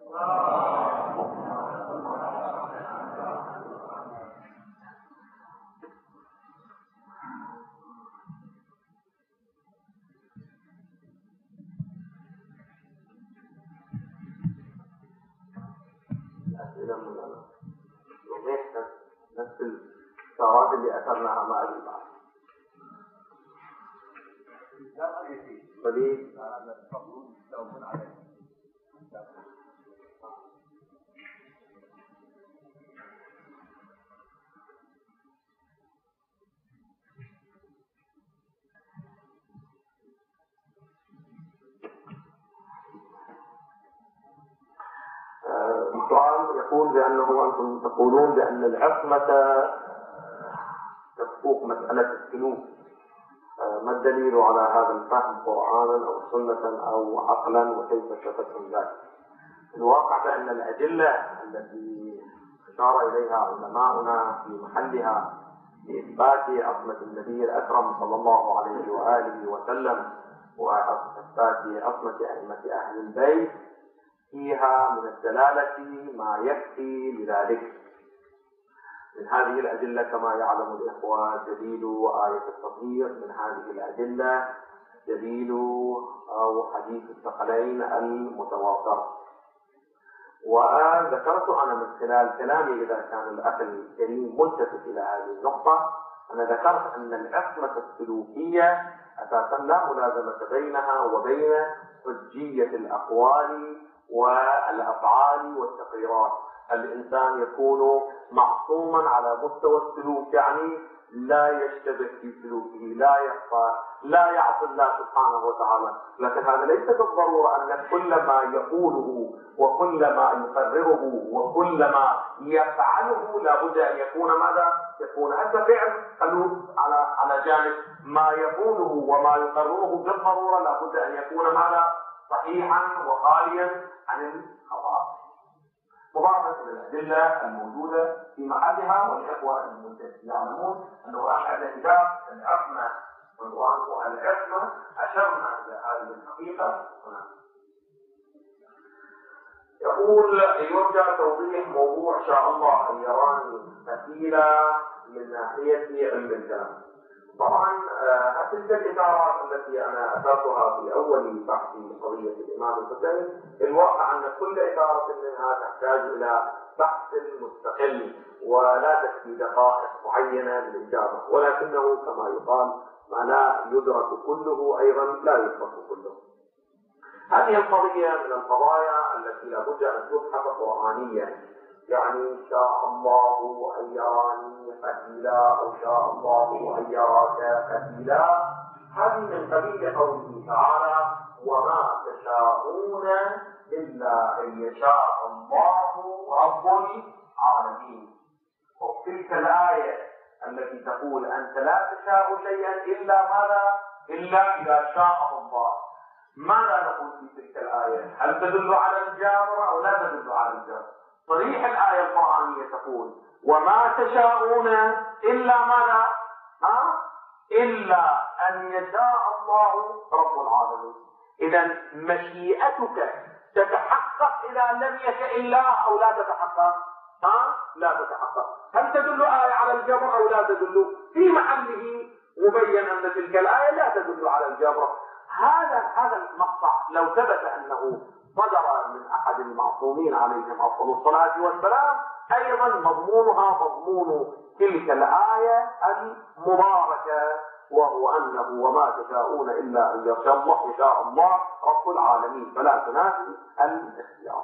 أسئلة من أنا وميحسن نفس الثارات اللي أثرناها مع الإمام فليه السؤال يقول بأنه أنتم تقولون بأن العصمة تفوق مسألة السلوك، ما الدليل على هذا الفهم قرآنا أو سنة أو عقلا وكيف شفتم ذلك؟ الواقع بأن الأدلة التي أشار إليها علماؤنا في محلها لإثبات عصمة النبي الأكرم صلى الله عليه وآله وسلم وإثبات عصمة أئمة أهل البيت فيها من الدلالة ما يكفي لذلك. من هذه الأدلة كما يعلم الإخوة دليل آية التطهير، من هذه الأدلة دليل أو حديث الثقلين المتواتر. وذكرت أنا من خلال كلامي إذا كان الأخ الكريم ملتفت إلى هذه النقطة، أنا ذكرت أن العصمة السلوكية أساسا لا ملازمة بينها وبين حجية الأقوال والأفعال والتقريرات. الإنسان يكون معصوما على مستوى السلوك، يعني لا يشتبه في سلوكه، لا يخفى، لا يعصي الله سبحانه وتعالى. لكن هذا ليس بالضرورة أن كل ما يقوله وكل ما يقرره وكل ما يفعله لابد أن يكون ماذا؟ يكون هذا فعل خلوه على على جانب، ما يقوله وما يقرره بالضرورة لابد أن يكون ماذا؟ صحيحا وخاليا عن الخطأ. مضافة للأدلة الموجودة في محلها، والإخوة المنتهين يعلمون أنه أحد كتاب العصمة عنوانه العصمة أشرنا إلى هذه الحقيقة هنا. يقول يرجى توضيح موضوع شاء الله أن يراني مثيلا من ناحية علم الكلام. طبعا تلك الإشارات التي أنا أثرتها في أول بحث قضية الإمام الحسين، الواقع أن كل إشارة منها تحتاج إلى بحث مستقل ولا تكفي دقائق معينة للإجابة، ولكنه كما يقال ما لا يدرك كله أيضا لا يدرك كله. هذه القضية من القضايا التي لابد أن تبحث قرآنيا، يعني شاء الله أن يراني قتيلا أو شاء الله أن يراك قتيلا، هذه من قبيل قوله تعالى وما تشاءون إلا أن يشاء الله رب العالمين. وتلك الآية التي تقول أنت لا تشاء شيئا إلا ماذا؟ إلا إذا شاء الله. ماذا نقول في تلك الآية؟ هل تدل على الجبر أو لا تدل على الجبر؟ صريح الآية القرآنية تقول وما تشاءون إلا ماذا؟ ها؟ إلا أن يشاء الله رب العالمين. إذا مشيئتك تتحقق إذا لم يشاء الله أو لا تتحقق؟ ها؟ لا تتحقق. هل تدل آية على الجبر أو لا تدل؟ في محله مبين أن تلك الآية لا تدل على الجبر. هذا هذا المقطع لو ثبت أنه صدر من أحد المعصومين عليهم أفضل الصلاة والسلام أيضا مضمونها مضمون تلك الآية المباركة، وهو أنه وما تشاءون إلا أن يشاء الله يشاء الله رب العالمين، فلا تنافي الاختيار.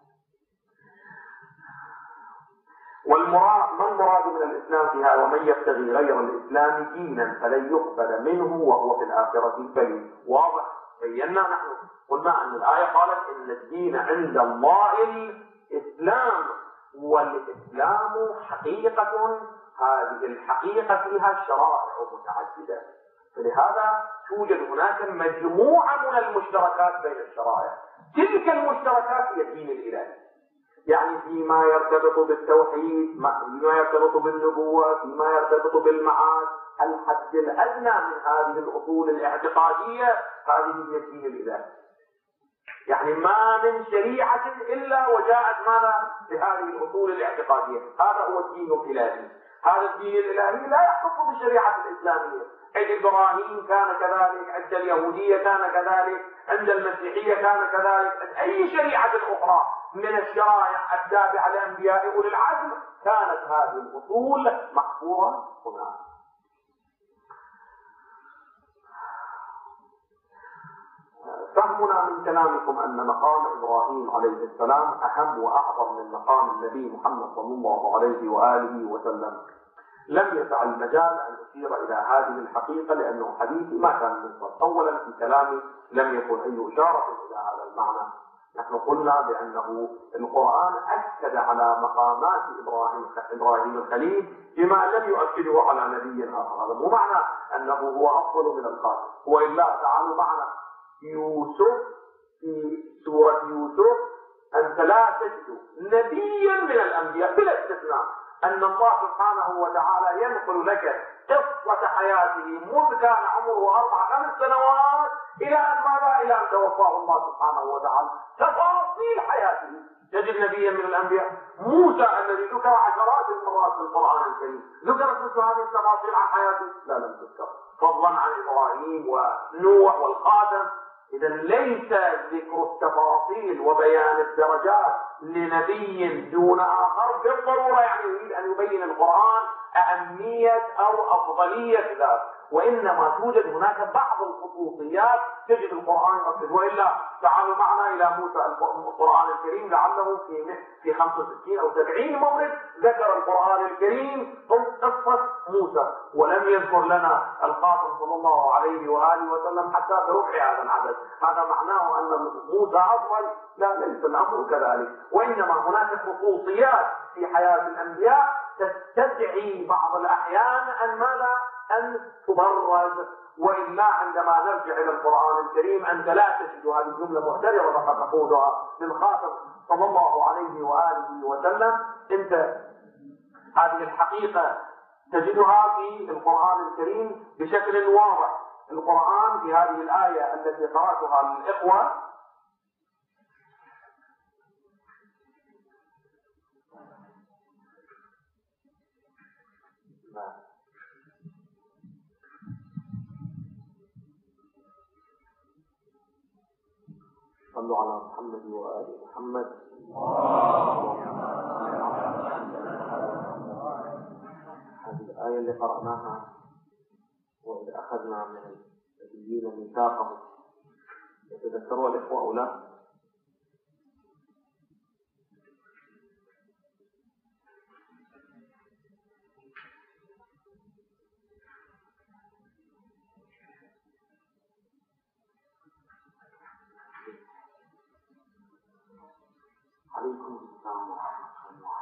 والمراد ما المراد من الإسلام فيها؟ ومن يبتغي غير الإسلام دينا فلن يقبل منه وهو في الآخرة كريم. واضح بينا نحن قلنا أن الآية قالت إن الدين عند الله الإسلام، والإسلام حقيقة، هذه الحقيقة فيها شرائع متعددة، فلهذا توجد هناك مجموعة من المشتركات بين الشرائع. تلك المشتركات هي الدين الإلهي، يعني فيما يرتبط بالتوحيد، فيما يرتبط بالنبوة، فيما يرتبط بالمعاد، الحد الأدنى من هذه الأصول الاعتقادية هذه هي الدين الإلهي. يعني ما من شريعة إلا وجاءت ماذا؟ بهذه الأصول الاعتقادية، هذا هو الدين الإلهي. هذا الدين الإلهي لا يختص بالشريعة الإسلامية، عند إبراهيم كان كذلك، عند اليهودية كان كذلك، عند المسيحية كان كذلك، عند أي شريعة أخرى من الشرائع التابعة لأنبياء أولي العزم كانت هذه الأصول محفورة هناك. فهمنا من كلامكم أن مقام إبراهيم عليه السلام أهم وأعظم من مقام النبي محمد صلى الله عليه وآله وسلم. لم يسع المجال أن أشير إلى هذه الحقيقة لأنه حديثي ما كان مفصل. أولا في كلامي لم يكن أي إشارة إلى هذا المعنى، نحن قلنا بأنه القرآن أكد على مقامات إبراهيم إبراهيم الخليل بما لم يؤكده على نبي آخر. هذا مو معنى أنه هو أفضل من الخاتم. وإلا تعالوا معنا يوسف في سورة يوسف، أنت لا تجد نبيا من الأنبياء بلا استثناء أن الله سبحانه وتعالى ينقل لك قصة حياته منذ كان عمره أربع خمس سنوات إلى أن ماذا؟ إلى أن توفاه الله سبحانه وتعالى. تفاصيل حياته تجد نبيا من الأنبياء. موسى الذي ذكر عشرات المرات في القرآن الكريم، ذكرت مثل هذه التفاصيل عن حياته؟ لا، لم تذكر، فضلا عن إبراهيم ونوح والخاتم. إذا ليس ذكر التفاصيل وبيان الدرجات لنبي دون آخر بالضرورة يعني يريد أن يبين القرآن أهمية أو أفضلية ذلك، وإنما توجد هناك بعض الخصوصيات تجد القرآن يؤكد. وإلا تعالوا معنا إلى موسى. القرآن الكريم لعله في في خمسة وستين أو سبعين مورد ذكر القرآن الكريم قصة موسى، ولم يذكر لنا الخاتم صلى الله عليه وآله وسلم حتى بربع هذا العدد. هذا معناه أن موسى أفضل؟ لا، ليس الأمر كذلك، وإنما هناك خصوصيات في حياة الأنبياء تستدعي بعض الأحيان أن ماذا؟ أن تبرز. وإلا عندما نرجع إلى القرآن الكريم أنت لا تجد هذه الجملة محترمة فقد نقولها للخاتم صلى الله عليه وآله وسلم. أنت هذه الحقيقة تجدها في القرآن الكريم بشكل واضح. القرآن في هذه الآية التي قرأتها للإخوة صلوا على محمد وآل محمد. هذه الآية اللي قرأناها، وإذا أخذنا من النبيين ميثاقهم، يتذكروا الإخوة أو لا؟ عليكم السلام ورحمة الله.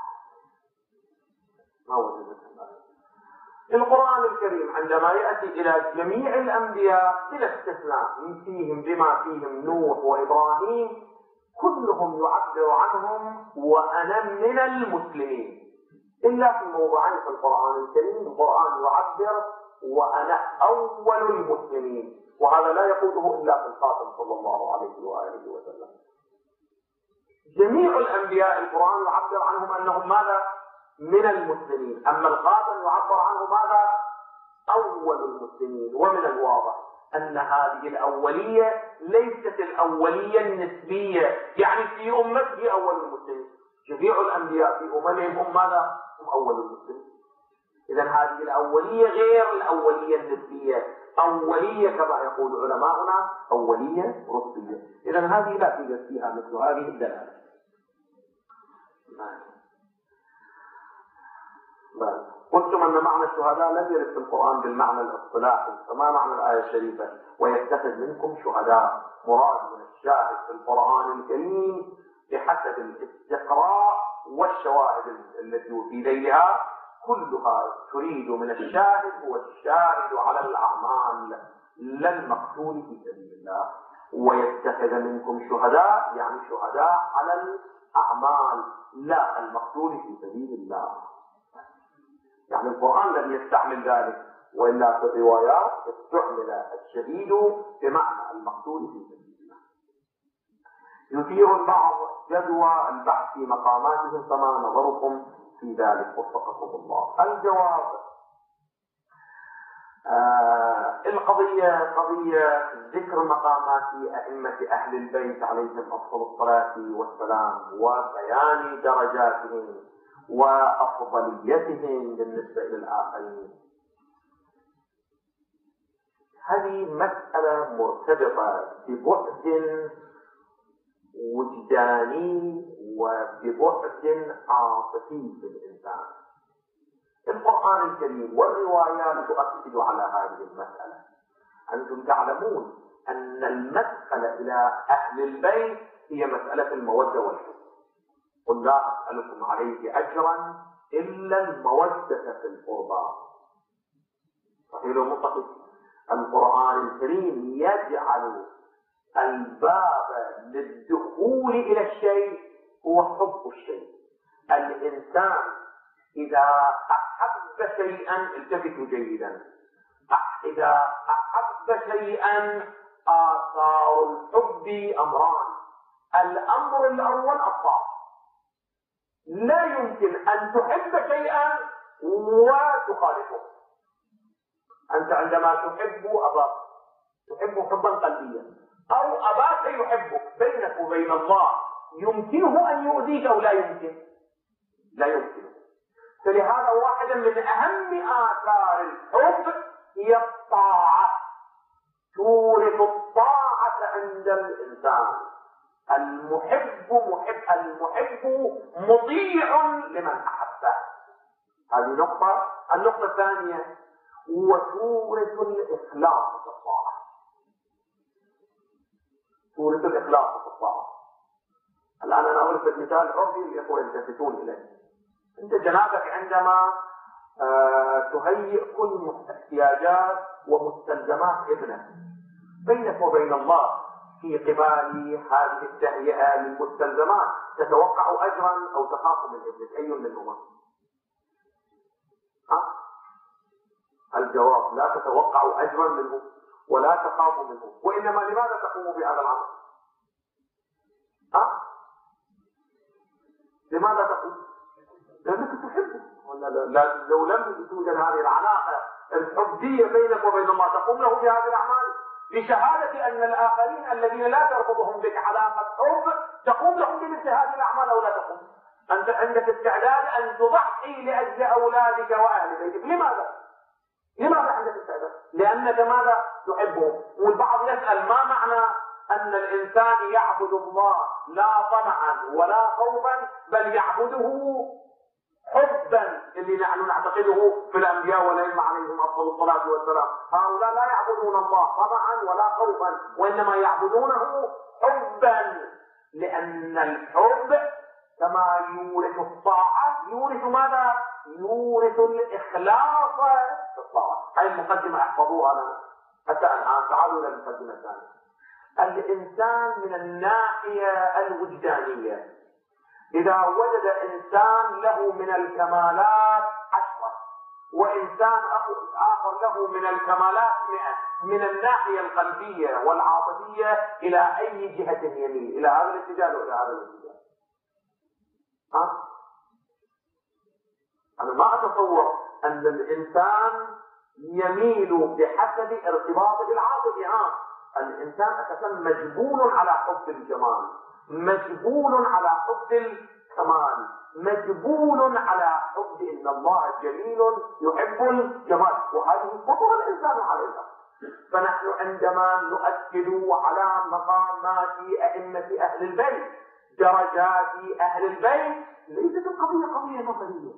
ما وجدت الآية. القرآن الكريم عندما يأتي إلى جميع الأنبياء بلا استثناء فيهم بما فيهم نوح وإبراهيم، كلهم يعبر عنهم وأنا من المسلمين، إلا في موضعين في القرآن الكريم القرآن يعبر وأنا أول المسلمين، وهذا لا يقوله إلا في الخاتم صلى الله عليه وآله وسلم. جميع الأنبياء القرآن يعبر عنهم أنهم ماذا؟ من المسلمين. أما الخاتم يعبر عنه ماذا؟ أول المسلمين. ومن الواضح أن هذه الأولية ليست الأولية النسبية، يعني في أمته أول المسلمين. جميع الأنبياء في أممهم هم ماذا؟ هم أول المسلمين. إذن هذه الأولية غير الأولية النسبية، أولية كما يقول علماؤنا أولية رتبية. إذن هذه لا توجد فيها مثل هذه الدلالة. قلتم أن معنى الشهداء لم يرد في القرآن بالمعنى الاصطلاحي، فما معنى الآية الشريفة ويتخذ منكم شهداء؟ مراد من الشاهد في القرآن الكريم بحسب الاستقراء والشواهد التي في ذيلها كلها تريد من الشاهد هو الشاهد على الأعمال لا المقتول في سبيل الله. ويتخذ منكم شهداء يعني شهداء على الأعمال لا المقتول في سبيل الله. يعني القرآن الذي يستعمل ذلك، وإلا في الروايات استعمل الشهيد بمعنى المقتول في سبيل الله. يثير البعض جدوى البحث في مقاماتهم، فما نظركم في ذلك وفقكم الله؟ الجواب آه القضية قضية ذكر مقامات أئمة أهل البيت عليهم أفضل الصلاة والسلام وبيان درجاتهم وأفضليتهم بالنسبة للآخرين. هذه مسألة مرتبطة ببعد وجداني وببعد عاطفي في الإنسان. القرآن الكريم والروايات تؤكد على هذه المسألة. أنتم تعلمون أن المدخل إلى أهل البيت هي مسألة المودة والحب. قل لا أسألكم عليه أجرا إلا المودة في القربى. صحيح ومتفق. القرآن الكريم يجعل الباب للدخول إلى الشيء هو حب الشيء. الإنسان إذا أحب شيئا، التفتوا جيدا، إذا أحب شيئا آثار الحب أمران. الأمر الأول الطاعة. لا يمكن أن تحب شيئا وتخالفه. أنت عندما تحب أباك تحب حبا قلبيا، أو أباك يحبك، بينك وبين الله يمكنه أن يؤذيك أو لا يمكن؟ لا يمكن. فلهذا واحدا من أهم آثار الحب هي الطاعة. تورث الطاعة عند الإنسان. المحب محب المحب مطيع لمن أحبه. هذه نقطة. النقطة الثانية وتورث الإخلاص في الطاعة. تورث الإخلاص في الطاعة. الآن أنا أرسل مثال عرفي الإخوة يلتفتون إليه. أنت جنابك عندما آه تهيئ كل احتياجات ومستلزمات ابنك، بينك وبين الله في قبال هذه التهيئة للمستلزمات تتوقع أجرا أو تخاف من ابنك؟ أي منهما؟ ها؟ الجواب لا تتوقع أجرا منه ولا تخاف منه. وإنما لماذا تقوم بهذا العمل؟ ها؟ لماذا تقوم؟ لأنك تحبه. لا لو لم توجد هذه العلاقة الحبية بينك وبين الله تقوم له بهذه الأعمال بشهادة أن الآخرين الذين لا تربطهم بك علاقة حب تقوم لهم بمثل هذه الأعمال أو لا تقوم. أنت عندك استعداد أن تضحي لأجل أولادك وأهل بيتك. لماذا؟ لماذا عندك استعداد؟ لأنك ماذا؟ تحبه. والبعض يسأل ما معنى أن الإنسان يعبد الله لا طمعا ولا خوفا بل يعبده حبا، اللي نحن نعتقده في الأنبياء والأئمة عليهم أفضل الصلاة والسلام. هؤلاء لا يعبدون الله طمعا ولا خوفا وإنما يعبدونه حبا، لأن الحب كما يورث الطاعة يورث ماذا؟ يورث الإخلاص في الطاعة. هذه المقدمة احفظوها لنا حتى الآن. تعالوا إلى المقدمة الثانية. الإنسان من الناحية الوجدانية إذا وجد إنسان له من الكمالات عشرة وإنسان آخر له من الكمالات مئة، من الناحية القلبية والعاطفية إلى أي جهة يميل؟ إلى هذا الاتجاه وإلى هذا الاتجاه؟ ها؟ أنا ما أتصور أن الإنسان يميل بحسب ارتباطه العاطفي. ها؟ الإنسان أساسا مجبول على حب الجمال، مجبول على حب الكمال، مجبول على حب ان الله جميل يحب الجمال، وهذه فطر الانسان عليها. فنحن عندما نؤكد على مقامات ائمه اهل البيت، درجات اهل البيت، ليست القضيه قضيه نظريه.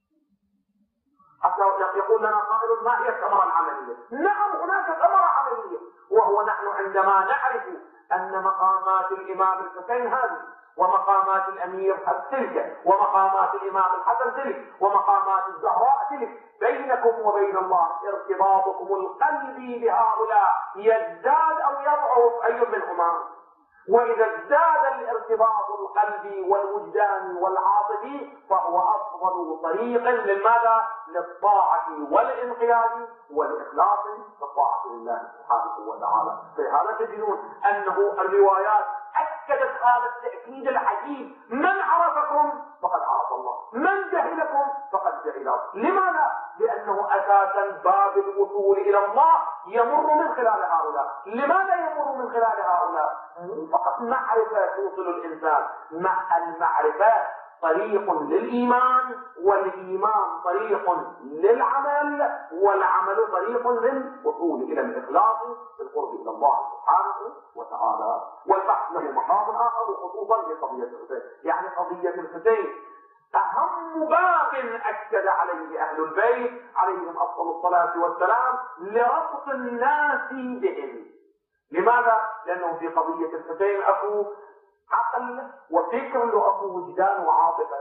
حتى يقول لنا قائل ما هي الثمره العمليه؟ نعم هناك ثمره عمليه، وهو نحن عندما نعرف أن مقامات الإمام الحسين هذه ومقامات الأمير تلك ومقامات الإمام الحسن تلك ومقامات الزهراء تلك، بينكم وبين الله ارتباطكم القلبي بهؤلاء يزداد أو يضعف؟ أي منهما؟ وإذا ازداد الارتباط القلبي والوجداني والعاطفي فهو أفضل طريق للماذا؟ للطاعة والانقياد والإخلاص في الطاعة لله سبحانه وتعالى. فهذا تجدون أنه الروايات أكدت هذا التأكيد العجيب: من عرفكم فقد عرف الله، من جهلكم فقد جهل. لماذا؟ لأنه أساسا باب الوصول إلى الله يمر من خلال هؤلاء. لماذا يمر من خلال هؤلاء؟ فقط معرفة توصل الإنسان. مع المعرفة طريق للإيمان، والإيمان طريق للعمل، والعمل طريق للوصول إلى الإخلاص في القرب إلى الله سبحانه وتعالى. والبحث له مقام آخر وخصوصا في قضية الحسين. يعني قضية الحسين أهم باب أكد عليه أهل البيت عليهم أفضل الصلاة والسلام لربط الناس بهم. لماذا؟ لأنه في قضية الحسين أخو عقل وفكر له اكو وجدان وعاطفه.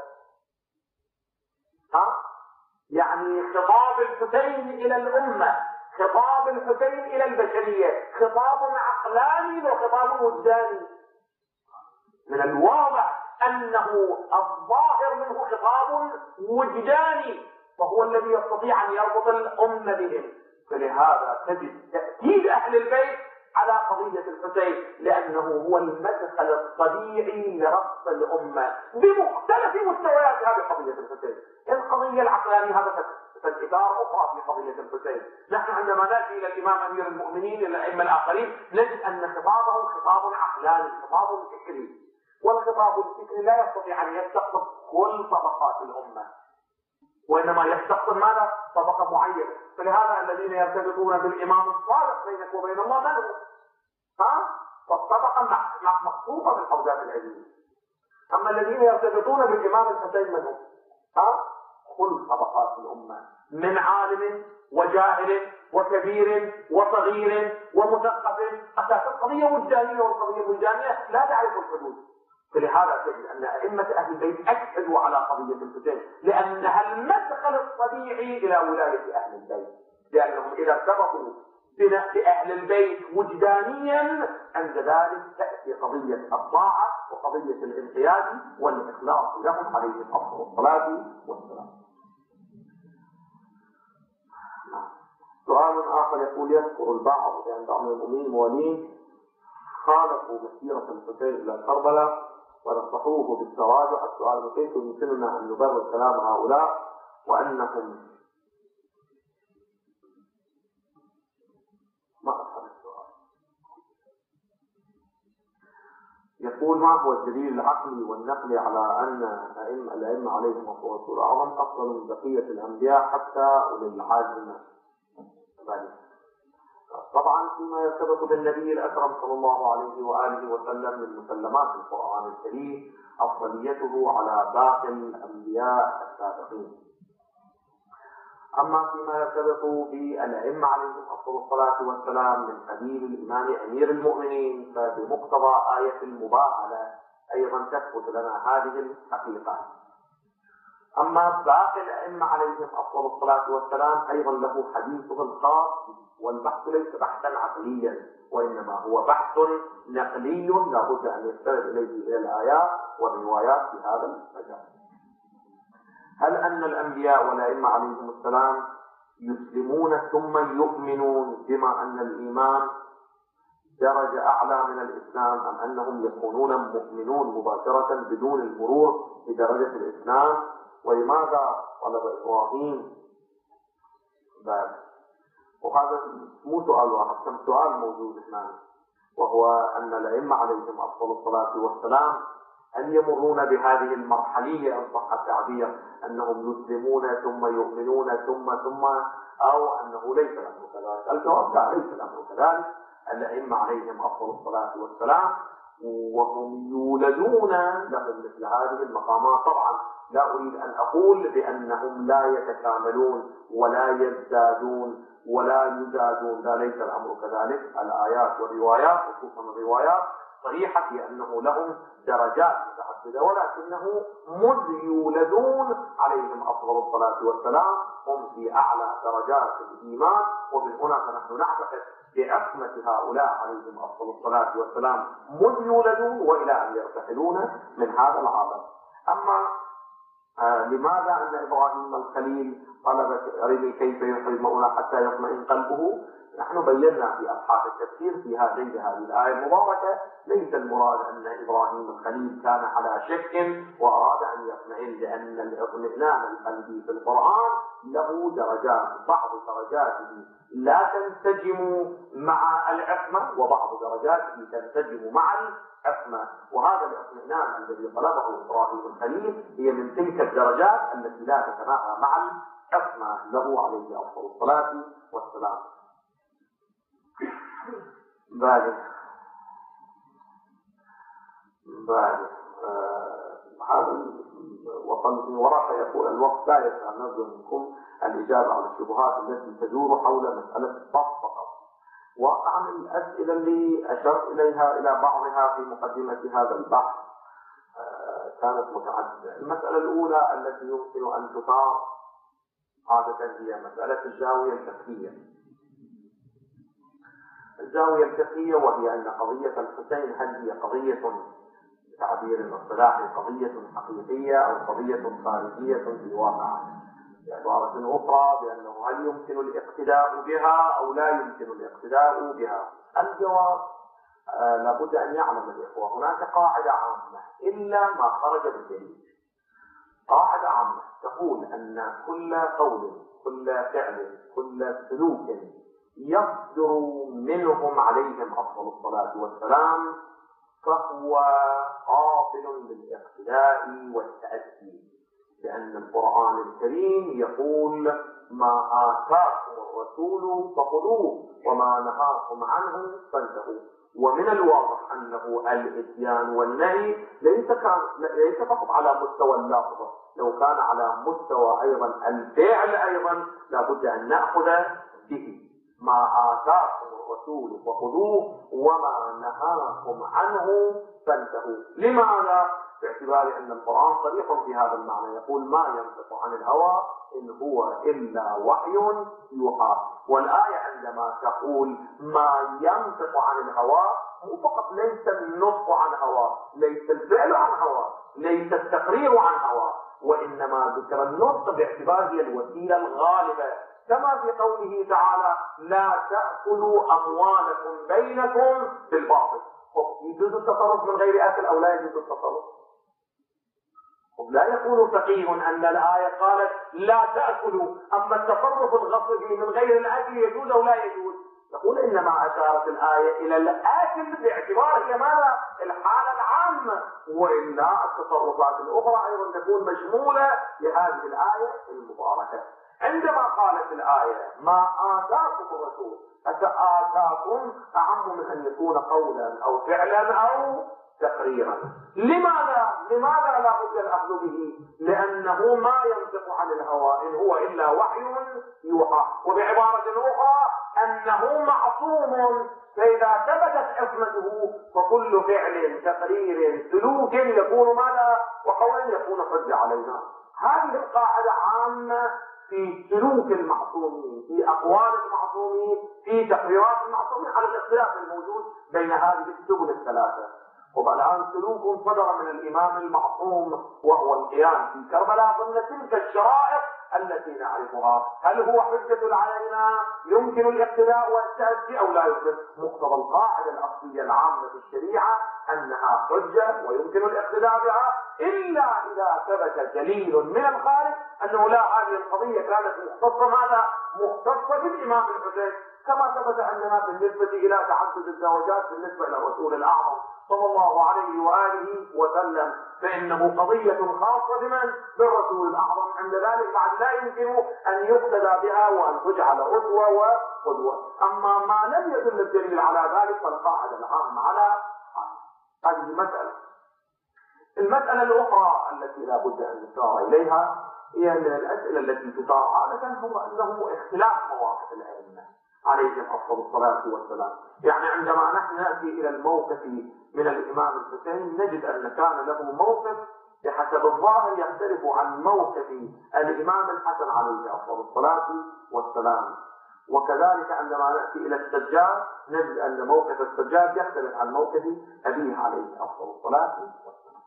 ها؟ يعني خطاب الحسين الى الامه، خطاب الحسين الى البشريه خطاب عقلاني وخطاب وجداني. من الواضح انه الظاهر منه خطاب وجداني، وهو الذي يستطيع ان يربط الامه بهم. فلهذا تجد تاكيد اهل البيت على قضيه الحسين، لانه هو المدخل الطبيعي لربط الامه بمختلف مستوياتها بقضيه الحسين. القضيه العقلانيه هذا فالإثارة أخرى في قضية الحسين. نحن عندما نأتي إلى الإمام أمير المؤمنين إلى الأئمة الآخرين نجد أن خطابهم خطاب عقلاني، خطاب فكري، والخطاب الفكري لا يستطيع أن يستقطب كل طبقات الأمة، وإنما يستقطب ماذا؟ طبقة معينة. فلهذا الذين يرتبطون بالإمام الصالح بينك وبين الله من هو؟ ها؟ فالطبقة مخصوصة بالحوزات العلمية. أما الذين يرتبطون بالإمام الحسين من هو؟ ها؟ كل طبقات الأمة، من عالم وجاهل وكبير وصغير ومثقف. أساس القضية وجدانية، والقضية الوجدانية لا تعرف الحدود. فلهذا تجد أن أئمة أهل البيت أكدوا على قضية الحسين، لأنها المدخل الطبيعي إلى ولاية أهل البيت، لأنهم إذا ارتبطوا بأهل البيت وجدانيا عند ذلك تأتي قضية الطاعة وقضية الانقياد والإخلاص لهم عليهم أفضل الصلاة والسلام. سؤال آخر يقول: يذكر البعض بأن بعض المؤمنين الموالين خالفوا مسيرة الحسين إلى كربلاء ونصحوه بالتراجع. السؤال: كيف يمكننا أن نبرر كلام هؤلاء وأنهم ما أفهم السؤال. يقول: ما هو الدليل العقلي والنقلي على أن الأئمة عليهم الصلاة والسلام أفضل من بقية الأنبياء حتى أولي العزم؟ طبعا فيما يرتبط بالنبي الأكرم صلى الله عليه وآله وسلم من مسلمات القرآن الكريم أفضليته على باقي الأنبياء السابقين. أما فيما يرتبط بالأئمة عليهم أفضل الصلاة والسلام من قبيل الإمام أمير المؤمنين، فبمقتضى آية المباهلة أيضا تثبت لنا هذه الحقيقة. أما باقي الأئمة عليهم أفضل الصلاة والسلام أيضا له حديثه الخاص، والبحث ليس بحثا عقليا، وإنما هو بحث نقلي لا بد أن يستند إليه إلى الآيات والروايات في هذا المجال. هل أن الأنبياء والأئمة عليهم السلام يسلمون ثم يؤمنون بما أن الإيمان درجة أعلى من الإسلام، أم أنهم يكونون مؤمنون مباشرة بدون المرور بدرجة الإسلام؟ ولماذا طلب إبراهيم بعد؟ وهذا مو سؤال واحد، كم سؤال موجود هنا، وهو أن الأئمة عليهم أفضل الصلاة والسلام أن يمرون بهذه المرحلية إن صح التعبير، أنهم يسلمون ثم يؤمنون ثم ثم أو أنه ليس الأمر كذلك. الجواب لا، ليس الأمر كذلك. الأئمة عليهم أفضل الصلاة والسلام وهم يولدون لهم مثل هذه المقامات. طبعا لا أريد أن أقول بأنهم لا يتكاملون ولا يزدادون ولا يزادون، لا، ليس الأمر كذلك. الآيات والروايات خصوصا الروايات صريحة في أنه لهم درجات متعددة، ولكنه مذ يولدون عليهم أفضل الصلاة والسلام هم في أعلى درجات الإيمان. ومن هنا فنحن نعتقد بعصمة هؤلاء عليهم أفضل الصلاة والسلام مذ يولدون وإلى أن يرتحلون من هذا العالم. أما آه لماذا أن إبراهيم الخليل طلب أرني كيف يحيي المولى حتى يطمئن قلبه؟ نحن بينا في أبحاث التفسير في هذه هذه الآية المباركة ليس المراد أن إبراهيم الخليل كان على شك وأراد أن يطمئن، لأن الاطمئنان القلبي في القرآن له درجات، بعض درجاته لا تنسجم مع العصمة وبعض درجاته تنسجم مع العصمة. وهذا الاطمئنان الذي طلبه إبراهيم الخليل هي من تلك الدرجات التي لا تتنافى مع العصمة له عليه أفضل الصلاة والسلام. بعد بعد هذا وصلت من وراء يقول: الوقت لا يسع، نرجو منكم الإجابة على الشبهات التي تدور حول مسألة الصف فقط، واقعا الأسئلة اللي أشرت إليها إلى بعضها في مقدمة هذا البحث كانت متعددة. المسألة الأولى التي يمكن أن تثار عادة هي مسألة الزاوية الفقهية. الزاوية الفقهية وهي أن قضية الحسين هل هي قضية بتعبير اصطلاحي قضية حقيقية أو قضية خارجية في الواقع، بعبارة أخرى بأنه هل يمكن الاقتداء بها أو لا يمكن الاقتداء بها. الجواب آه لابد أن يعلم الإخوة هناك قاعدة عامة إلا ما خرج بالدليل. قاعدة عامة تقول أن كل قول كل فعل كل سلوك يصدر منهم عليهم أفضل الصلاة والسلام فهو قابل للاقتداء والتأسي، لأن القرآن الكريم يقول ما آتاكم الرسول فخذوه وما نهاكم عنه فانتهوا. ومن الواضح أنه الإتيان والنهي ليس كان ليس فقط على مستوى اللفظ، لو كان على مستوى أيضا الفعل أيضا لابد أن نأخذ به. ما آتاكم الرسول فخذوه وما نهاكم عنه فانتهوا. لماذا؟ باعتبار أن القرآن صريح في هذا المعنى، يقول ما ينطق عن الهوى إن هو إلا وحي يوحى. والآية عندما تقول ما ينطق عن الهوى مو فقط ليس النطق عن هوى، ليس الفعل عن هوى، ليس التقرير عن هوى، وإنما ذكر النطق باعتبار هي الوسيلة الغالبة، كما في قوله تعالى لا تأكلوا أموالكم بينكم بالباطل. يجوز التصرف من غير أكل أو لا يجوز التصرف؟ لا يكون فقيه أن الآية قالت لا تأكلوا، أما التصرف الغصبي من غير الأكل يجوز أو لا يجوز؟ نقول إنما أشارت الآية إلى الأكل باعتبار هي ماذا؟ الحالة العامة، وإلا التصرفات الأخرى أيضا تكون مشمولة لهذه الآية المباركة. عندما قالت الآية ما آتاكم الرسول، آتاكم أعم من أن يكون قولا أو فعلا أو تقريرا. لماذا؟ لماذا لا بد الأخذ به؟ لأنه ما ينطق عن الهوى إن هو إلا وحي يوحى، وبعبارة أخرى أنه معصوم، فإذا ثبتت عصمته فكل فعل تقرير سلوك يكون ماذا؟ وقولا يكون حجة علينا. هذه القاعدة عامة في سلوك المعصومين، في أقوال المعصومين، في تقريرات المعصومين، على الاختلاف الموجود بين هذه السبل الثلاثة. والآن سلوك صدر من الإمام المعصوم وهو القيام في كربلاء ضمن تلك الشرائط التي نعرفها، هل هو حجة علينا يمكن الاقتداء والتأسي أو لا يمكن؟ مقتضى القاعدة الأصلية العامة في الشريعة أنها حجة ويمكن الاقتداء بها، إلا إذا ثبت دليل من الخارج أنه لا، هذه القضية كانت مختصة ماذا؟ مختصة بالإمام الحسين، كما ثبت عندنا بالنسبة إلى تعدد الزواجات بالنسبة إلى الرسول الأعظم صلى الله عليه وآله وسلم، فإنه قضية خاصة بمن؟ بالرسول الأعظم. عند ذلك بعد لا يمكن أن يقتدى بها وأن تجعل أسوة وقدوة. أما ما لم يدل الدليل على ذلك فالقاعدة العامة على هذه مسألة. المسألة الأخرى التي لا بد أن نشار إليها هي من الأسئلة التي تثار عادة هو أنه اختلاف مواقف الأئمة عليهم أفضل الصلاة والسلام. يعني عندما نحن نأتي إلى الموقف من الإمام الحسين نجد أن كان له موقف بحسب الظاهر يختلف عن موقف الإمام الحسن عليه أفضل الصلاة والسلام، وكذلك عندما نأتي إلى السجاد نجد أن موقف السجاد يختلف عن موقف أبيه عليه أفضل الصلاة والسلام.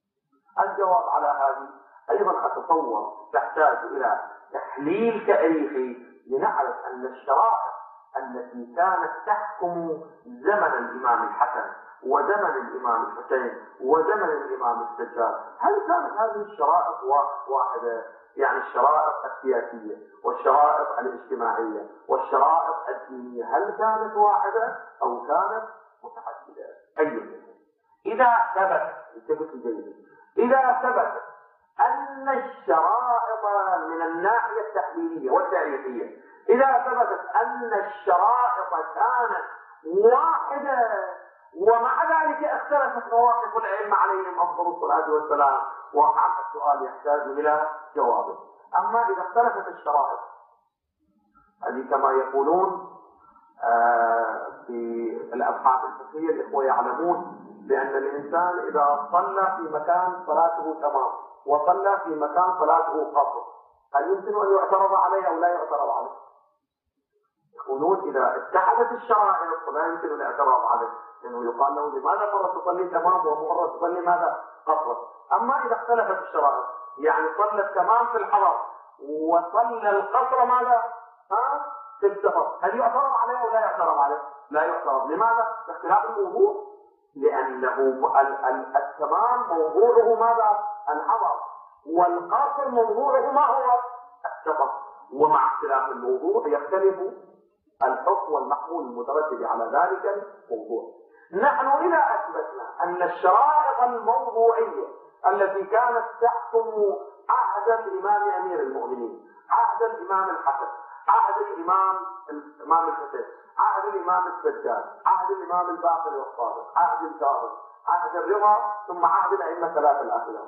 الجواب على هذه أيضا أتصور تحتاج إلى تحليل تاريخي لنعرف أن الشرائع التي كانت تحكم زمن الإمام الحسن وزمن الإمام الحسين وزمن الإمام السجاد، هل كانت هذه الشرائط واحدة؟ يعني الشرائط السياسية والشرائط الاجتماعية والشرائط الدينية هل كانت واحدة أو كانت متعددة؟ أي إذا ثبت إذا ثبت أن الشرائط من الناحية التحليلية والتاريخية إذا ثبتت أن الشرائط كانت واحدة ومع ذلك اختلفت مواقف الأئمة عليهم أفضل الصلاة والسلام، وهذا السؤال يحتاج إلى جواب. أما إذا اختلفت الشرائط هذه كما يقولون في الأبحاث الفقهية الإخوة يعلمون بأن الإنسان إذا صلى في مكان صلاته تمام وصلى في مكان صلاته قصر، هل يمكن أن يعترض عليه أو لا يعترض عليه؟ يقولون إذا اتحدت الشرائع فلا يمكن الاعتراض عليه، لأنه يقال له لماذا مرة تصلي تمام ومرة تصلي ماذا؟ قصر. أما إذا اختلفت الشرائع، يعني صلى التمام في الحضر وصلى القصر ماذا؟ ها؟ في السفر، هل يعترض عليه أو لا يعترض عليه؟ لا يعترض. لماذا؟ باختلاف الموضوع، لأنه التمام موضوعه ماذا؟ الحضر، والقصر موضوعه ما هو؟ السفر. ومع اختلاف الموضوع يختلف الحكم والمحمول المترتب على ذلك الموضوع. نحن إذا أثبتنا أن الشرائط الموضوعية التي كانت تحكم عهد الإمام أمير المؤمنين، عهد الإمام الحسن، عهد الإمام الإمام الحسين، عهد الإمام السجاد، عهد الإمام الباقر والصادق، عهد الكاظم، عهد الرضا، ثم عهد الأئمة الثلاثة الأخيار.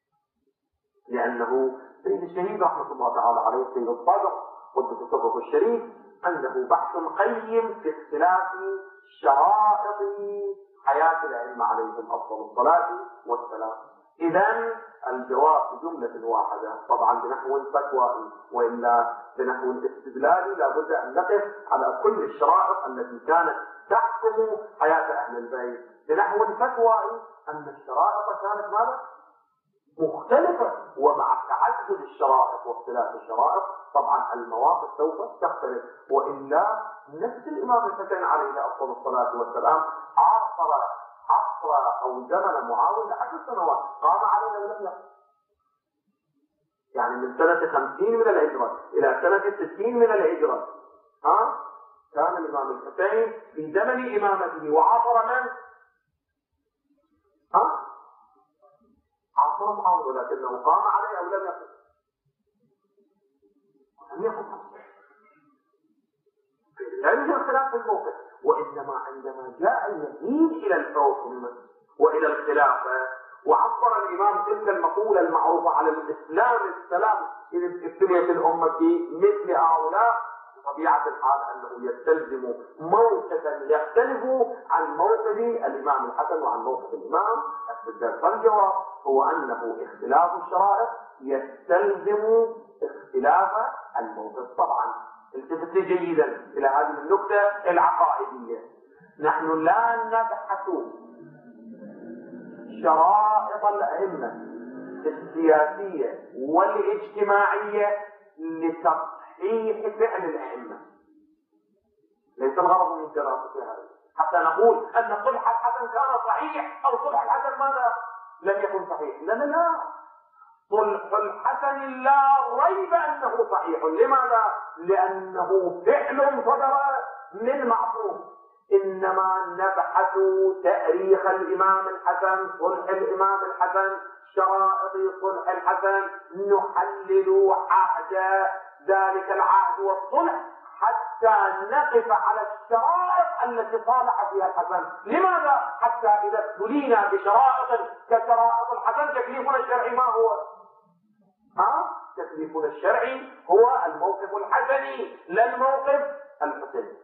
لأنه سيد الشهيد رحمة الله تعالى عليه سيد الصادق قدس سره الشريف عنده بحث قيم في اختلاف شرائط حياة الأئمة عليهم أفضل الصلاة والسلام. إذن الجواب بجملة واحدة، طبعا بنحو فتوى وإلا بنحو استدلالي، لابد أن نقف على كل الشرائط التي كانت تحكم حياة أهل البيت. بنحو الفتوى أن الشرائط كانت ماذا؟ مختلفة، ومع تعدد الشرائط واختلاف الشرائط طبعا المواقف سوف تختلف. وإلا نفس الإمام الحسين عليه أفضل الصلاة والسلام عاصر عصر أو زمن معاوية عشر سنوات، قام علينا ولم يقم. يعني من سنة خمسين من الهجرة إلى سنة ستين من الهجرة ها كان الإمام الحسين في زمن إمامته وعاصر من؟ ها؟ عاصر معاوية، ولكنه قام عليه أو لم يقم؟ لم يقم. لا يوجد خلاف في الموقف، وإنما عندما جاء اليمين إلى الحكم وإلى الخلافة وعبر الإمام تلك المقولة المعروفة على الإسلام السلام إذ ابتليت الأمة مثل هؤلاء، طبيعة الحال أنه يستلزم موقفا يختلف عن موقف الإمام الحسن وعن موقف الإمام السجاد. فالجواب هو أنه اختلاف الشرائع يستلزم اختلاف الموقف. طبعا التفت جيدا إلى هذه النقطة العقائدية، نحن لا نبحث شرائط الأئمة السياسية والاجتماعية لتصحيح فعل الأئمة، ليس الغرض من دراسة هذا حتى نقول أن صلح الحسن كان صحيح أو صلح الحسن ماذا؟ لم يكن صحيح. لا لا لا، صلح الحسن لا ريب أنه صحيح. لماذا؟ لأنه فعل صدر من معصوم. إنما نبحث تاريخ الإمام الحسن، صلح الإمام الحسن، شرائط صلح الحسن، نحلل عهد ذلك العهد والصلح حتى نقف على الشرائط التي صالح فيها الحسن. لماذا؟ حتى إذا ابتلينا بشرائط كشرائط الحسن تكليفنا الشرعي ما هو؟ ها؟ تكليفنا الشرعي هو الموقف الحسني لا الموقف الحسني.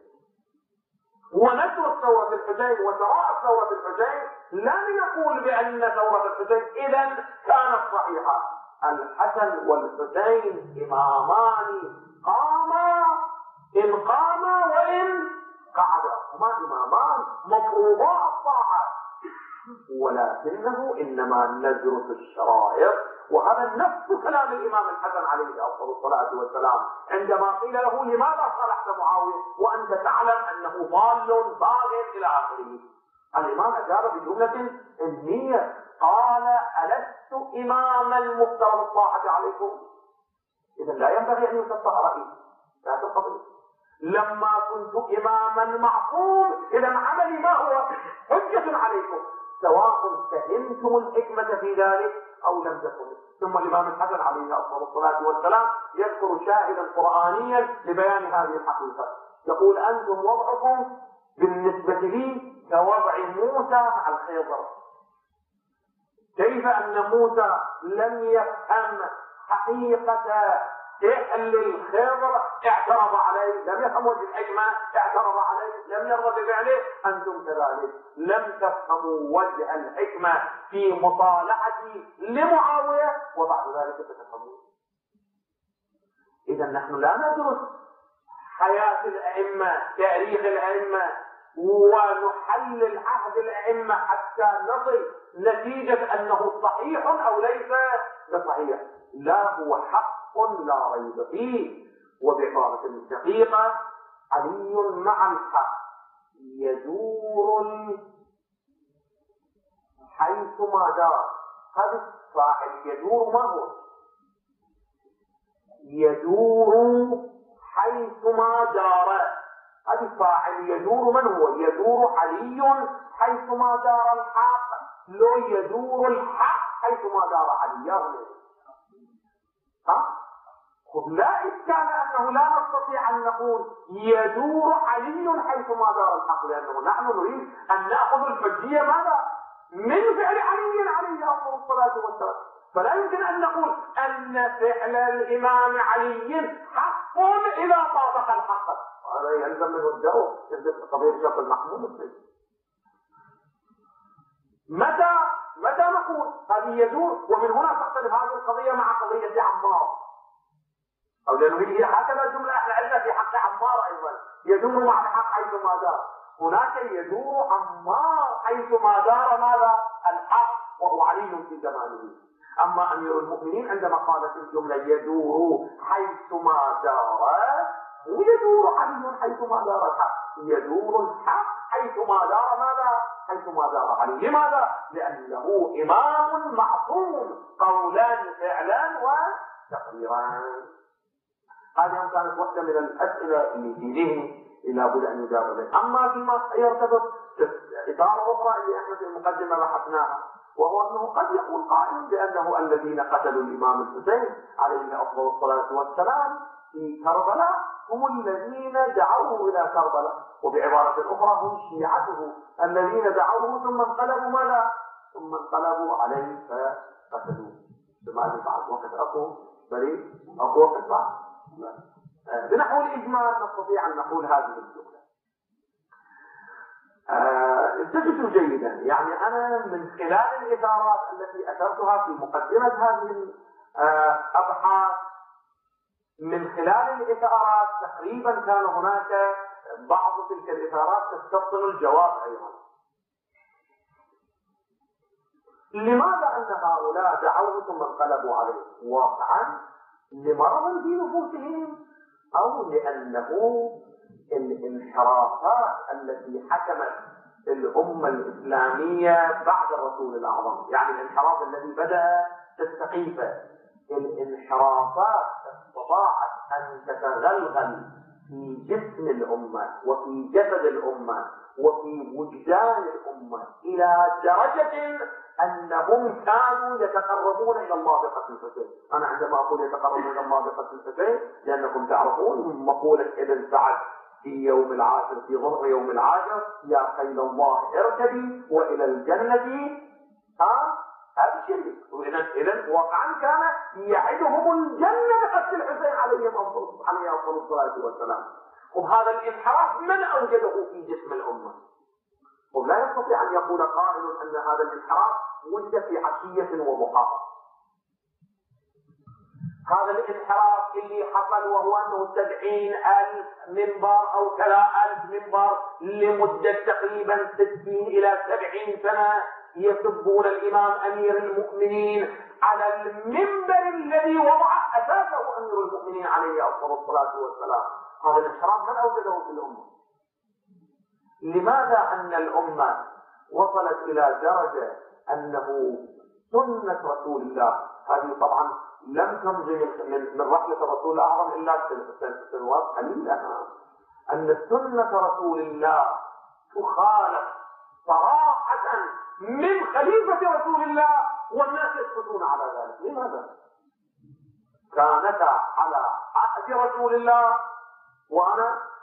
ونترك ثورة الحسين وشرائط ثورة الحسين، لا نقول بأن ثورة الحسين إذن كانت صحيحة. الحسن والحسين إمامان قاما إن قاما وإن قعدا، هما إمامان مفروضات طاعة، ولكنه إنما ندرس الشرائط. وهذا نفس كلام الإمام الحسن عليه أفضل الصلاة والسلام عندما قيل له لماذا صالحت معاوية وأنت تعلم أنه ضال ضال إلى آخره. الإمام أجاب بجملة علمية قال ألست إماما مفترض الطاعة عليكم؟ إذا لا ينبغي أن يكفر رأيي لا تقبل. لما كنت إماما معصوم إذا عملي ما هو؟ حجة عليكم، سواء فهمتم الحكمة في ذلك أو لم تفهموا. ثم الإمام الحسن عليه أفضل الصلاة والسلام يذكر شاهدا قرآنيا لبيان هذه الحقيقة، يقول أنتم وضعكم بالنسبة لي كوضع موسى مع الخضر. كيف أن موسى لم يفهم حقيقة اللي الخضر اعترض عليه، لم يفهم وجه الحكمة، اعترض عليه، لم يرضى بفعله. أنتم كذلك لم تفهموا وجه الحكمة في مصالحتي لمعاوية وبعد ذلك تتفهمون. إذا نحن لا ندرس حياة الأئمة، تاريخ الأئمة، ونحلل عهد الأئمة حتى نصل نتيجة أنه صحيح أو ليس بصحيح. لا، هو حق لا ريب فيه. وبعبارة دقيقة، علي مع الحق يدور حيثما دار. هذا الفاعل يدور، ما هو؟ يدور حيثما دار. هذا الفاعل يدور من هو؟ يدور علي حيثما دار الحق. لو يدور الحق حيثما دار علي. ها؟ لا إشكال أنه لا نستطيع أن نقول يدور علي حيثما دار الحق، لأنه نحن نريد أن نأخذ الحجية ماذا؟ من فعل علي عليه أفضل الصلاة والسلام. فلا يمكن أن نقول أن فعل الإمام علي حق إذا طابق الحق. هذا يلزم منه الدور يلزم قضية شرط المحمود. متى متى نقول هذه يدور؟ ومن هنا تختلف هذه القضية مع قضية عمار، أو لأنه هي هكذا جملة احنا عندنا في حق عمار أيضا، يدور مع الحق حيثما دار. هناك يدور عمار حيثما دار ماذا؟ الحق، وهو علي في زمانه. أما أمير المؤمنين عندما قالت الجملة يدور حيثما دار، هو يدور علي حيثما دار الحق، يدور الحق حيثما دار ماذا؟ حيثما دار علي. لماذا؟ لأنه إمام معصوم قولا فعلا وتقريرا. هذه كانت واحدة من الأسئلة اللي في ذهني إلى بد أن يجاب عليه. أما فيما يرتبط إطار أخرى اللي احنا في المقدمة بحثناها، وهو أنه قد يقول قائل بأنه الذين قتلوا الإمام الحسين عليه أفضل الصلاة والسلام في كربلاء هم الذين دعوه إلى كربلاء، وبعبارة أخرى هم شيعته الذين دعوه ثم انقلبوا ماذا؟ ثم انقلبوا عليه فقتلوه. بماذا بعد وقت أقوى بريء أقوى وقت بعد. بنحو الإجمال نستطيع أن نقول هذه الجملة. التفتوا جيدا، يعني أنا من خلال الإثارات التي أثرتها في مقدمة هذه الأبحاث، من خلال الإثارات تقريبا كان هناك بعض تلك الإثارات تستبطن الجواب أيضا. لماذا أن هؤلاء دعوه ثم انقلبوا عليه؟ واقعا لمرض في نفوسهم، أو لأنه الانحرافات التي حكمت الأمة الإسلامية بعد الرسول الأعظم، يعني الانحراف الذي بدأ تستقيفه، الانحرافات استطاعت أن تتغلغل في جسم الأمة وفي جسد الأمة وفي وجدان الأمة إلى درجة أنهم كانوا يتقربون إلى الله بقتل الحسين. أنا عندما أقول يتقربون إلى الله بقتل الحسين لأنكم تعرفون مقولة ابن سعد في يوم العاشر، في ظهر يوم العاشر: يا خيل الله اركبي وإلى الجنة ها أبشري. إذن واقعا كان يعدهم الجنة بقتل الحسين عليه أفضل الصلاة والسلام. وهذا الانحراف من أوجده في جسم الأمة؟ ولا يستطيع أن يقول قائل أن هذا الانحراف ولد في عشية وضحاها. هذا الانحراف اللي حصل وهو أنه سبعين ألف منبر أو كلا ألف منبر لمدة تقريبا ستين إلى سبعين سنة يسبون الإمام أمير المؤمنين على المنبر الذي وضع أساسه أمير المؤمنين عليه أفضل الصلاة والسلام. هذا الانحراف من أوجده في الأمة؟ لماذا أن الأمة وصلت إلى درجة أنه سنة رسول الله، هذه طبعا لم تمضي من, من رحلة الرسول الأعظم إلا سنوات قليلة، أن سنة رسول الله تخالف صراحة من خليفة رسول الله والناس يسكتون على ذلك. لماذا؟ كانتا على عهد رسول الله وأنا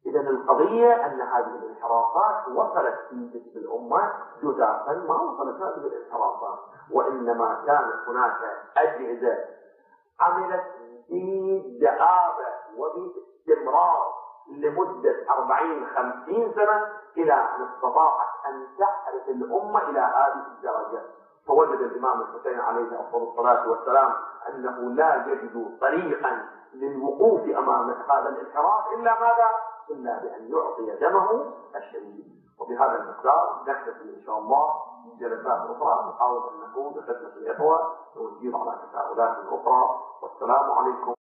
إذا القضية أن هذه الانحرافات وصلت في جسم الأمة جزافا، ما وصلت هذه الانحرافات، وإنما كانت هناك أجهزة عملت بدآبة وباستمرار لمدة أربعين خمسين سنة إلى أن استطاعت أن تحرق الأمة إلى هذه الدرجة. فوجد الإمام الحسين عليه أفضل الصلاة والسلام أنه لا يجد طريقا للوقوف أمام هذا الانحراف إلا ماذا؟ إلا بأن يعطي دمه الشهيد. وبهذا المقدار نكتفي إن شاء الله في جلسات أخرى، نحاول أن نكون بخدمة الإخوة ونجيب على تساؤلات أخرى. والسلام عليكم.